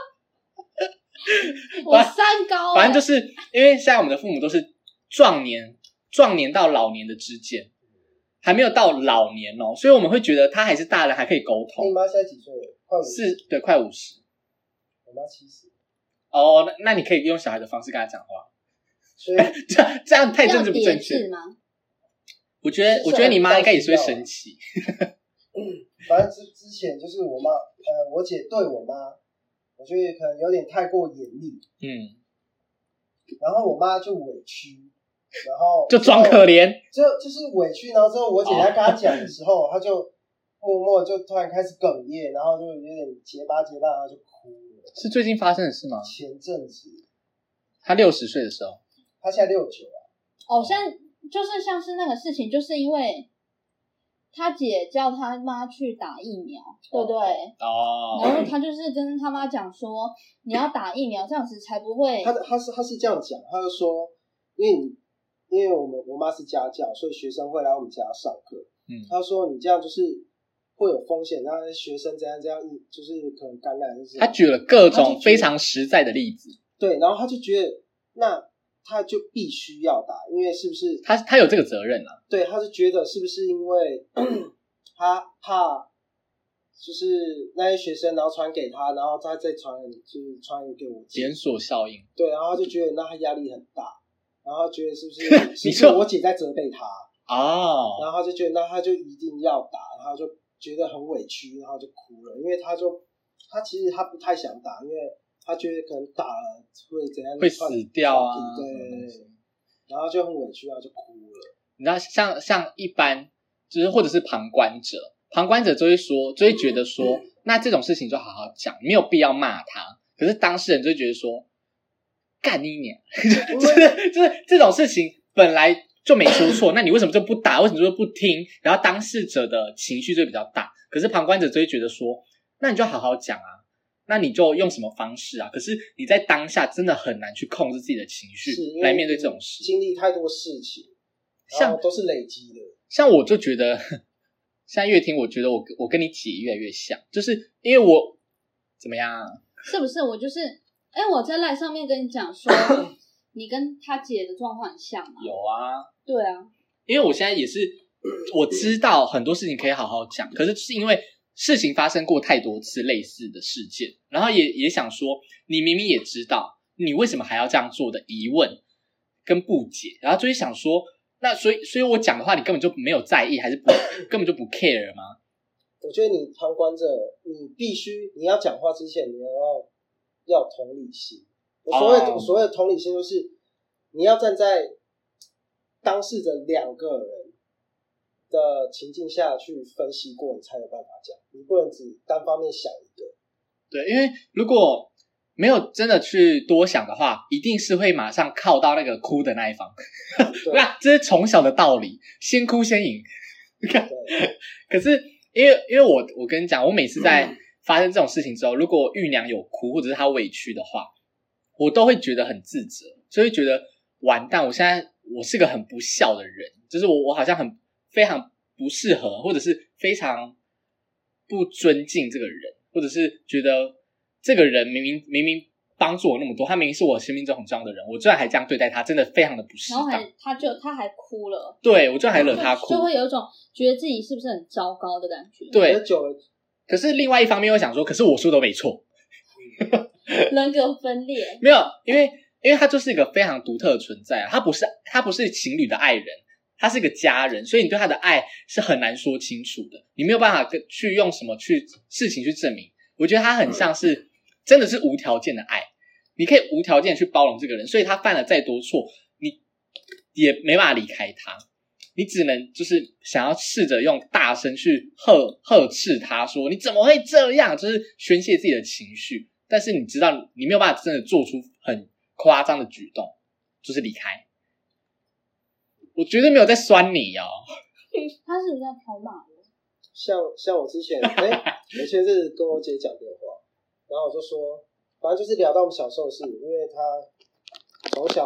[SPEAKER 1] 我三高、欸，
[SPEAKER 4] 反正就是因为现在我们的父母都是壮年，壮年到老年的之间，还没有到老年哦，所以我们会觉得他还是大人，还可以沟通。
[SPEAKER 2] 你妈现在几岁了？快五十。
[SPEAKER 4] 是，对，快五十。
[SPEAKER 2] 我妈七十。
[SPEAKER 4] 哦，那那你可以用小孩的方式跟他讲话。
[SPEAKER 2] 所以
[SPEAKER 4] 这样这样太政治不正
[SPEAKER 1] 要
[SPEAKER 4] 确
[SPEAKER 1] 叠字吗？
[SPEAKER 4] 我觉得，我觉得你妈应该也是会生气。
[SPEAKER 2] 反正之之前就是我妈，呃，我姐对我妈，我觉得可能有点太过严厉，
[SPEAKER 4] 嗯，
[SPEAKER 2] 然后我妈就委屈，然后
[SPEAKER 4] 就装可怜，
[SPEAKER 2] 就就是委屈，然后之后我姐在跟她讲的时候，她就默默就突然开始哽咽，然后就有点结巴结巴，然后就哭了。
[SPEAKER 4] 是最近发生的事吗？
[SPEAKER 2] 前阵子，
[SPEAKER 4] 他六十岁的时候，
[SPEAKER 2] 她现在六九了。
[SPEAKER 1] 哦，现在就是像是那个事情，就是因为他姐叫他妈去打疫苗，对不对？
[SPEAKER 4] 哦，
[SPEAKER 1] 然后他就是跟他妈讲说，你要打疫苗，这样子才不会。
[SPEAKER 2] 他他是他是这样讲，他就说，因为你因为我们我妈是家教，所以学生会来我们家上课。
[SPEAKER 4] 嗯，
[SPEAKER 2] 他说你这样就是会有风险，让学生这样这样，就是可能感染，就是
[SPEAKER 4] 他举了各种非常实在的例子。
[SPEAKER 2] 对，然后他就觉得那他就必须要打，因为是不是
[SPEAKER 4] 他他有这个责任啊？
[SPEAKER 2] 对，他是觉得是不是因为他怕就是那些学生，然后传给他，然后他再传，就是传给我姐，
[SPEAKER 4] 连锁效应。
[SPEAKER 2] 对，然后他就觉得那他压力很大，然后他觉得是不是是
[SPEAKER 4] 你
[SPEAKER 2] 不是我姐在责备他
[SPEAKER 4] 哦，
[SPEAKER 2] 然后他就觉得那他就一定要打，然后就觉得很委屈，然后就哭了，因为他就他其实他不太想打，因为他觉得可能打了会怎样，
[SPEAKER 4] 会死掉啊，
[SPEAKER 2] 对对对，然后就很委屈，然后就哭了。
[SPEAKER 4] 你知道，像像一般就是或者是旁观者，旁观者就会说，就会觉得说，嗯、那这种事情就好好讲，没有必要骂他。可是当事人就会觉得说，干你娘，就是就是这种事情本来就没出错，那你为什么就不打？为什么就不听？然后当事者的情绪就比较大，可是旁观者就会觉得说，那你就好好讲啊。那你就用什么方式啊？可是你在当下真的很难去控制自己的情绪来面对这种事，
[SPEAKER 2] 经历太多事情，像都是累积的。
[SPEAKER 4] 像我就觉得，现在越听，我觉得我我跟你姐越来越像，就是因为我怎么样、啊？
[SPEAKER 1] 是不是我就是？哎，我在赖上面跟你讲说，你跟他姐的状况很像吗？
[SPEAKER 4] 有啊，
[SPEAKER 1] 对啊，
[SPEAKER 4] 因为我现在也是我知道很多事情可以好好讲，可是是因为。事情发生过太多次类似的事件，然后也也想说，你明明也知道，你为什么还要这样做的疑问跟不解，然后就会想说，那所以所以我讲的话，你根本就没有在意，还是不根本就不 care 吗？
[SPEAKER 2] 我觉得你旁观者，你必须你要讲话之前，你要要同理心。我所谓、oh. 所谓的同理心，就是你要站在当事者两个人的情境下去分析过，你才有办法讲，你不能只单方面想一个。
[SPEAKER 4] 对，因为如果没有真的去多想的话，一定是会马上靠到那个哭的那一方。那这是从小的道理，先哭先赢。可是因为因为我我跟你讲，我每次在发生这种事情之后，如果玉娘有哭或者是她委屈的话，我都会觉得很自责，就会觉得完蛋，我现在我是个很不孝的人，就是我我好像很。非常不适合，或者是非常不尊敬这个人，或者是觉得这个人明明明明帮助我那么多，他明明是我生命中很重要的人，我居然还这样对待他，真的非常的不适当。
[SPEAKER 1] 然后还他就他还哭了，
[SPEAKER 4] 对我居然还惹他哭，
[SPEAKER 1] 就会有一种觉得自己是不是很糟糕的感觉。
[SPEAKER 4] 对，
[SPEAKER 2] 可
[SPEAKER 4] 是另外一方面又想说，可是我说的没错，
[SPEAKER 1] 人格分裂
[SPEAKER 4] 没有，因为因为他就是一个非常独特的存在啊，他不是他不是情侣的爱人。他是个家人，所以你对他的爱是很难说清楚的，你没有办法去用什么去事情去证明。我觉得他很像是真的是无条件的爱，你可以无条件去包容这个人，所以他犯了再多错，你也没办法离开他，你只能就是想要试着用大声去呵呵斥他说你怎么会这样，就是宣泄自己的情绪，但是你知道你没有办法真的做出很夸张的举动，就是离开。我绝对没有在酸你哦。
[SPEAKER 1] 他是不是在跑马的？
[SPEAKER 2] 像像我之前，哎、欸，我前阵子跟我姐讲电话，然后我就说，反正就是聊到我们小时候的事，因为她从小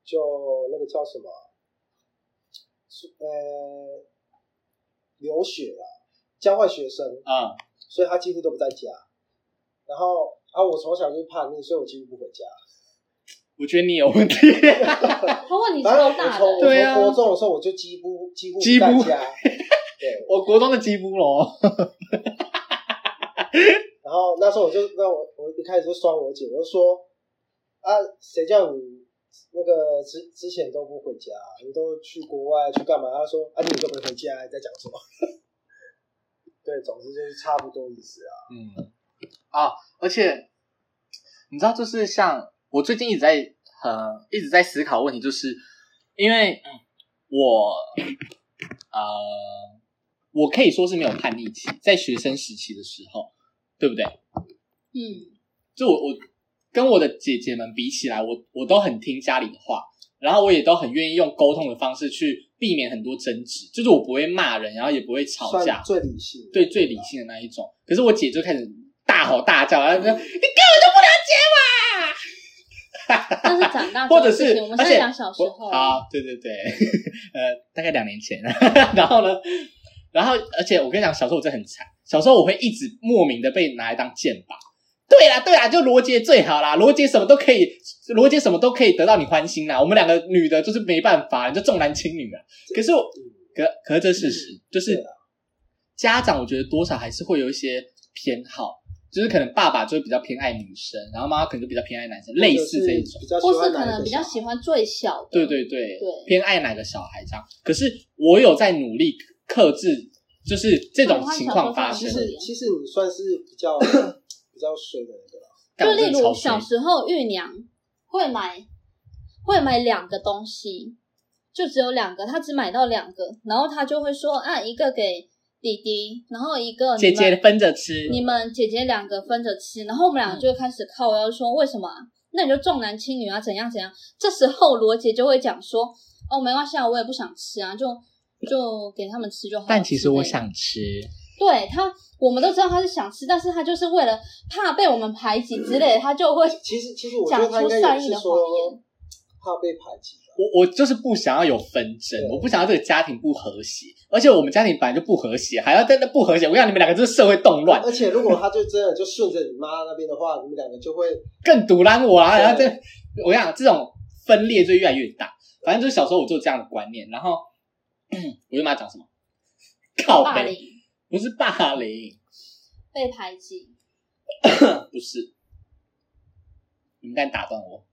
[SPEAKER 2] 就那个叫什么，呃，留学啊，交换学生
[SPEAKER 4] 啊、嗯，
[SPEAKER 2] 所以他几乎都不在家。然后啊，我从小就叛逆，所以我几乎不回家。
[SPEAKER 4] 我觉得你有问题。
[SPEAKER 1] 他问题超大的。
[SPEAKER 2] 对啊，我从国中的时候我就几乎几乎不在家。对，
[SPEAKER 4] 我国中的几乎咯。
[SPEAKER 2] 然后那时候我就那我我一开始就酸我姐，我就说啊，谁叫你那个之之前都不回家，你都去国外去干嘛？她说啊，你都没回家，你在讲什么？对，总之就是差不多意思啊。
[SPEAKER 4] 嗯啊，而且你知道，就是像我最近一直在呃一直在思考问题，就是因为我呃我可以说是没有叛逆期，在学生时期的时候，对不对？
[SPEAKER 1] 嗯，
[SPEAKER 4] 就我我跟我的姐姐们比起来，我我都很听家里的话，然后我也都很愿意用沟通的方式去避免很多争执，就是我不会骂人，然后也不会吵架，
[SPEAKER 2] 最理性，
[SPEAKER 4] 对，最理性的那一种。可是我姐就开始大吼大叫，然后说：“你根本就不了解我。”
[SPEAKER 1] 但是长大
[SPEAKER 4] 或者是，
[SPEAKER 1] 我们现在讲小时候
[SPEAKER 4] 啊，对对对，呃，大概两年前，然后呢，然后而且我跟你讲，小时候我真的很惨，小时候我会一直莫名的被拿来当箭靶。对啦对啦，就罗杰最好啦，罗杰什么都可以，罗杰什么都可以得到你欢心啦。我们两个女的就是没办法，你就重男轻女啊。可是我，可可是这事实就是家长，我觉得多少还是会有一些偏好。就是可能爸爸就会比较偏爱女生，然后妈妈可能就比较偏爱男生，类似这一种，
[SPEAKER 1] 或是可能比较喜欢最小的，
[SPEAKER 4] 对对对，
[SPEAKER 1] 对
[SPEAKER 4] 偏爱哪个小孩这样。可是我有在努力克制，就是这种情况发生。
[SPEAKER 2] 其实其实你算是比较比较水的那
[SPEAKER 1] 个，就例如小时候玉娘会买会买两个东西，就只有两个，她只买到两个，然后她就会说啊，一个给弟弟，然后一个
[SPEAKER 4] 姐姐分着吃，
[SPEAKER 1] 你们姐姐两个分着吃，然后我们两个就会开始靠腰说为什么、啊？那你就重男轻女啊，怎样怎样？这时候罗姐就会讲说，哦，没关系啊，我也不想吃啊，就就给他们吃就好。
[SPEAKER 4] 但其实我想吃。
[SPEAKER 1] 对他，我们都知道他是想吃，但是他就是为了怕被我们排挤之类的，他就会
[SPEAKER 2] 其实其实我觉得他应该也是说怕被排挤。
[SPEAKER 4] 我我就是不想要有纷争，我不想要这个家庭不和谐，而且我们家庭本来就不和谐，还要在那不和谐，我想你们两个就是社会动乱。
[SPEAKER 2] 而且如果他就真的就顺着你妈那边的话，你们两个就会
[SPEAKER 4] 更阻拦我啊！然后这我想这种分裂就越来越大。反正就是小时候我就有这样的观念，然后我就妈讲什么靠
[SPEAKER 1] 霸凌，
[SPEAKER 4] 不是霸凌，
[SPEAKER 1] 被排挤，
[SPEAKER 4] 不是，你们敢打断我？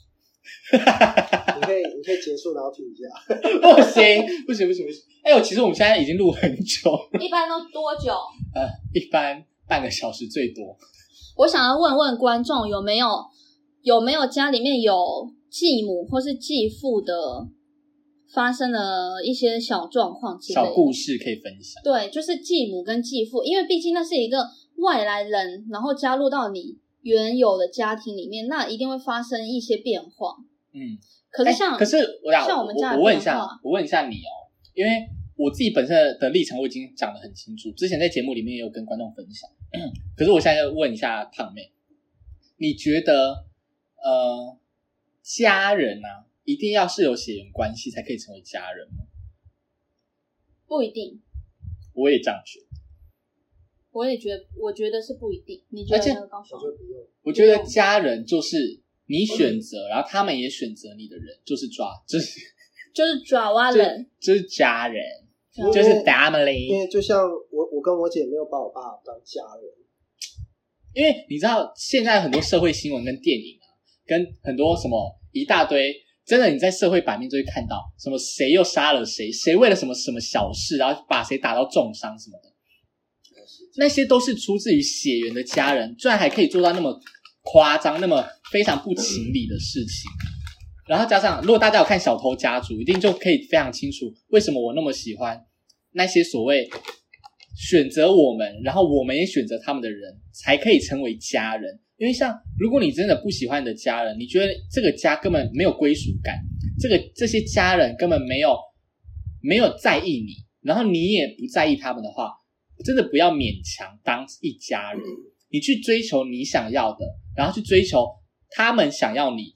[SPEAKER 2] 你可以，你可以结束，然后停一下。
[SPEAKER 4] 不行，不行，不行，不行！哎呦，其实我们现在已经录很久，
[SPEAKER 1] 一般都多久？
[SPEAKER 4] 呃，一般半个小时最多。
[SPEAKER 1] 我想要问问观众，有没有有没有家里面有继母或是继父的发生了一些小状况之类的
[SPEAKER 4] 小故事可以分享？
[SPEAKER 1] 对，就是继母跟继父，因为毕竟那是一个外来人，然后加入到你原有的家庭里面，那一定会发生一些变化。
[SPEAKER 4] 嗯，
[SPEAKER 1] 可是像、
[SPEAKER 4] 欸、可是我想
[SPEAKER 1] 像我们家的
[SPEAKER 4] 我，我问一下，我问一下你哦，因为我自己本身的立场我已经讲得很清楚，之前在节目里面也有跟观众分享。可是我现在要问一下胖妹，你觉得呃家人啊，一定要是有血缘关系才可以成为家人吗？
[SPEAKER 1] 不一定。
[SPEAKER 4] 我也这样觉得。
[SPEAKER 1] 我也觉得，我觉得是不一定。你觉得呢？高爽？
[SPEAKER 4] 我觉得家人就是你选择，然后他们也选择你的人，就是抓，就是
[SPEAKER 1] 就是爪哇人，
[SPEAKER 4] 就是家人，就是 family。
[SPEAKER 2] 因为就像我，我跟我姐没有把我爸当家人，
[SPEAKER 4] 因为你知道现在很多社会新闻跟电影啊，跟很多什么一大堆，真的你在社会版面就会看到什么谁又杀了谁，谁为了什么什么小事，然后把谁打到重伤什么的。那些都是出自于血缘的家人，居然还可以做到那么夸张、那么非常不情理的事情。然后加上，如果大家有看《小偷家族》，一定就可以非常清楚为什么我那么喜欢那些所谓选择我们，然后我们也选择他们的人，才可以成为家人。因为像如果你真的不喜欢你的家人，你觉得这个家根本没有归属感，这个这些家人根本没有没有在意你，然后你也不在意他们的话，真的不要勉强当一家人，你去追求你想要的，然后去追求他们想要你的，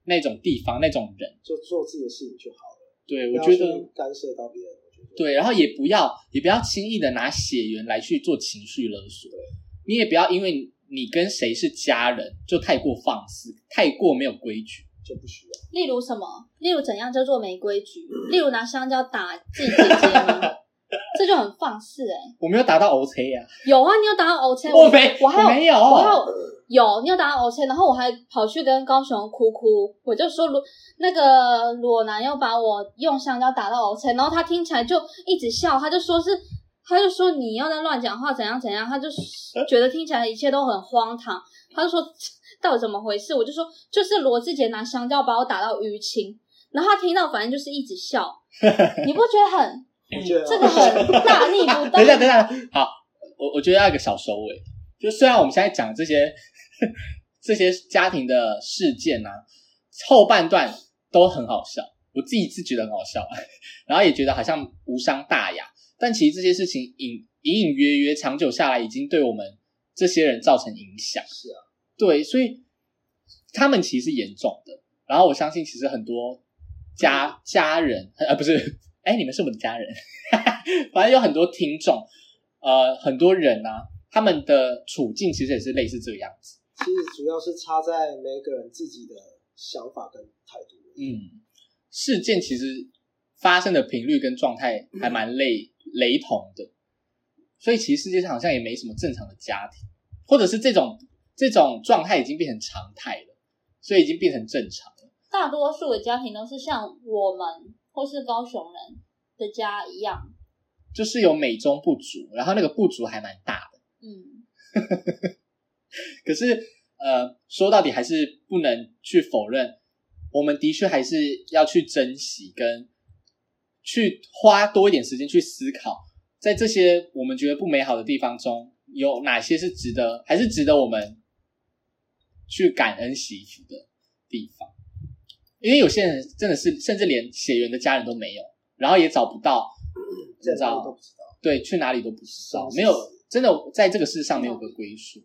[SPEAKER 4] 那种地方那种人，
[SPEAKER 2] 就做自己的事情就好了。
[SPEAKER 4] 对，我觉得
[SPEAKER 2] 干涉到别人，我觉得
[SPEAKER 4] 对，然后也不要也不要轻易的拿血缘来去做情绪勒索，你也不要因为你跟谁是家人就太过放肆，太过没有规矩，
[SPEAKER 2] 就不需要。
[SPEAKER 1] 例如什么？例如怎样叫做没规矩？例如拿香蕉打自己姐姐吗？这就很放肆哎、欸！
[SPEAKER 4] 我没有打到 O C 啊，
[SPEAKER 1] 有啊，你有打到 O C，
[SPEAKER 4] 我没，
[SPEAKER 1] 我还有，
[SPEAKER 4] 我没有，
[SPEAKER 1] 我还有有，你有打到 O C， 然后我还跑去跟高雄哭哭，我就说裸那个裸男又把我用香蕉打到 O C， 然后他听起来就一直笑，他就说是，他就说你要在乱讲话怎样怎样，他就觉得听起来一切都很荒唐，他就说到底怎么回事？我就说就是罗志杰拿香蕉把我打到淤青，然后他听到反正就是一直笑，你不觉得很？这个很大逆不道。
[SPEAKER 4] 等一下，等一下，好，我我觉得要一个小收尾。就虽然我们现在讲这些这些家庭的事件啊，后半段都很好笑，我自己是觉得很好笑，然后也觉得好像无伤大雅，但其实这些事情隐隐隐约约长久下来，已经对我们这些人造成影响。
[SPEAKER 2] 是啊，
[SPEAKER 4] 对，所以他们其实是严重的。然后我相信，其实很多家家人，呃，不是。哎，你们是我的家人，反正有很多听众，呃，很多人啊，他们的处境其实也是类似这个样子。
[SPEAKER 2] 其实主要是差在每个人自己的想法跟态度。
[SPEAKER 4] 嗯，事件其实发生的频率跟状态还蛮类雷同的，所以其实世界上好像也没什么正常的家庭，或者是这种这种状态已经变成常态了，所以已经变成正常了。
[SPEAKER 1] 大多数的家庭都是像我们。或是高雄人的家一样，
[SPEAKER 4] 就是有美中不足，然后那个不足还蛮大的。
[SPEAKER 1] 嗯，
[SPEAKER 4] 可是呃，说到底还是不能去否认，我们的确还是要去珍惜，跟去花多一点时间去思考，在这些我们觉得不美好的地方中，有哪些是值得，还是值得我们去感恩惜福的地方。因为有些人真的是甚至连血缘的家人都没有，然后也找不到，你知道，
[SPEAKER 2] 都不知道，
[SPEAKER 4] 对，去哪里都不知道，没有真的在这个世上没有个归属。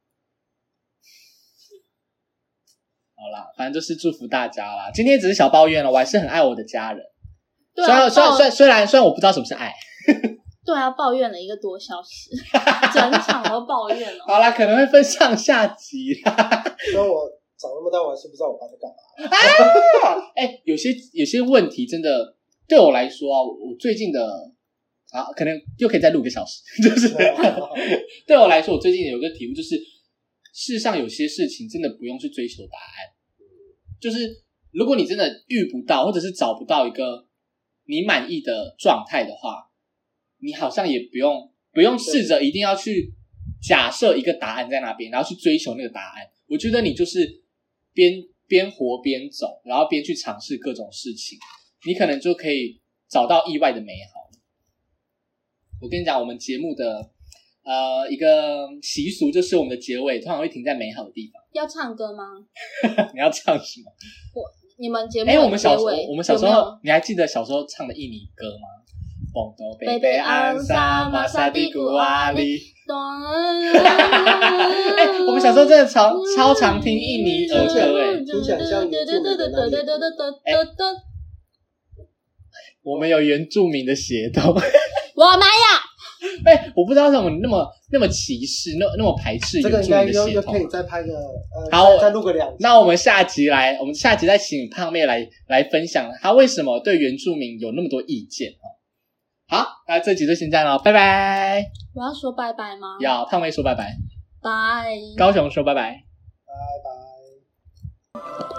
[SPEAKER 4] 好啦，反正就是祝福大家啦。今天只是小抱怨了，我还是很爱我的家人。
[SPEAKER 1] 对啊，
[SPEAKER 4] 虽然虽然虽然虽然我不知道什么是爱。
[SPEAKER 1] 对啊，抱怨了一个多小时，整场都抱怨了。
[SPEAKER 4] 好啦，可能会分上下集啦。
[SPEAKER 2] 所以我长那么大，我还是不知道我爸在干嘛。
[SPEAKER 4] 啊！哎、欸，有些有些问题真的对我来说啊，我最近的啊，可能又可以再录个小时。就是对我来说，我最近有个体悟，就是世上有些事情真的不用去追求答案。就是如果你真的遇不到，或者是找不到一个你满意的状态的话，你好像也不用不用试着一定要去假设一个答案在那边，然后去追求那个答案。我觉得你就是边边活边走，然后边去尝试各种事情，你可能就可以找到意外的美好。我跟你讲，我们节目的呃一个习俗就是我们的结尾通常会停在美好的地方。
[SPEAKER 1] 要唱歌吗？
[SPEAKER 4] 你要唱什么？
[SPEAKER 1] 我你们节目的
[SPEAKER 4] 哎，我们小时候我们小时候你还记得小时候唱的印尼歌吗？蹦多贝贝安萨玛萨蒂古阿里。哎，我们小时候真的超超常听印尼儿歌哎，
[SPEAKER 2] 听起来像原住民的那里。
[SPEAKER 4] 我们有原住民的血统。
[SPEAKER 1] 我们有。
[SPEAKER 4] 哎，我不知道为什么那么那么歧视，那那么排斥原住民的血统。这个应该
[SPEAKER 2] 可以再拍个呃，
[SPEAKER 4] 好，
[SPEAKER 2] 再录个两集。
[SPEAKER 4] 那我们下集来，我们下集再请胖妹来来分享她为什么对原住民有那么多意见哦。好，那这集就先这样了，拜拜。
[SPEAKER 1] 我要说拜拜吗？
[SPEAKER 4] 要，胖妹说拜拜。
[SPEAKER 1] 拜。
[SPEAKER 4] 高雄说拜拜。
[SPEAKER 2] 拜拜。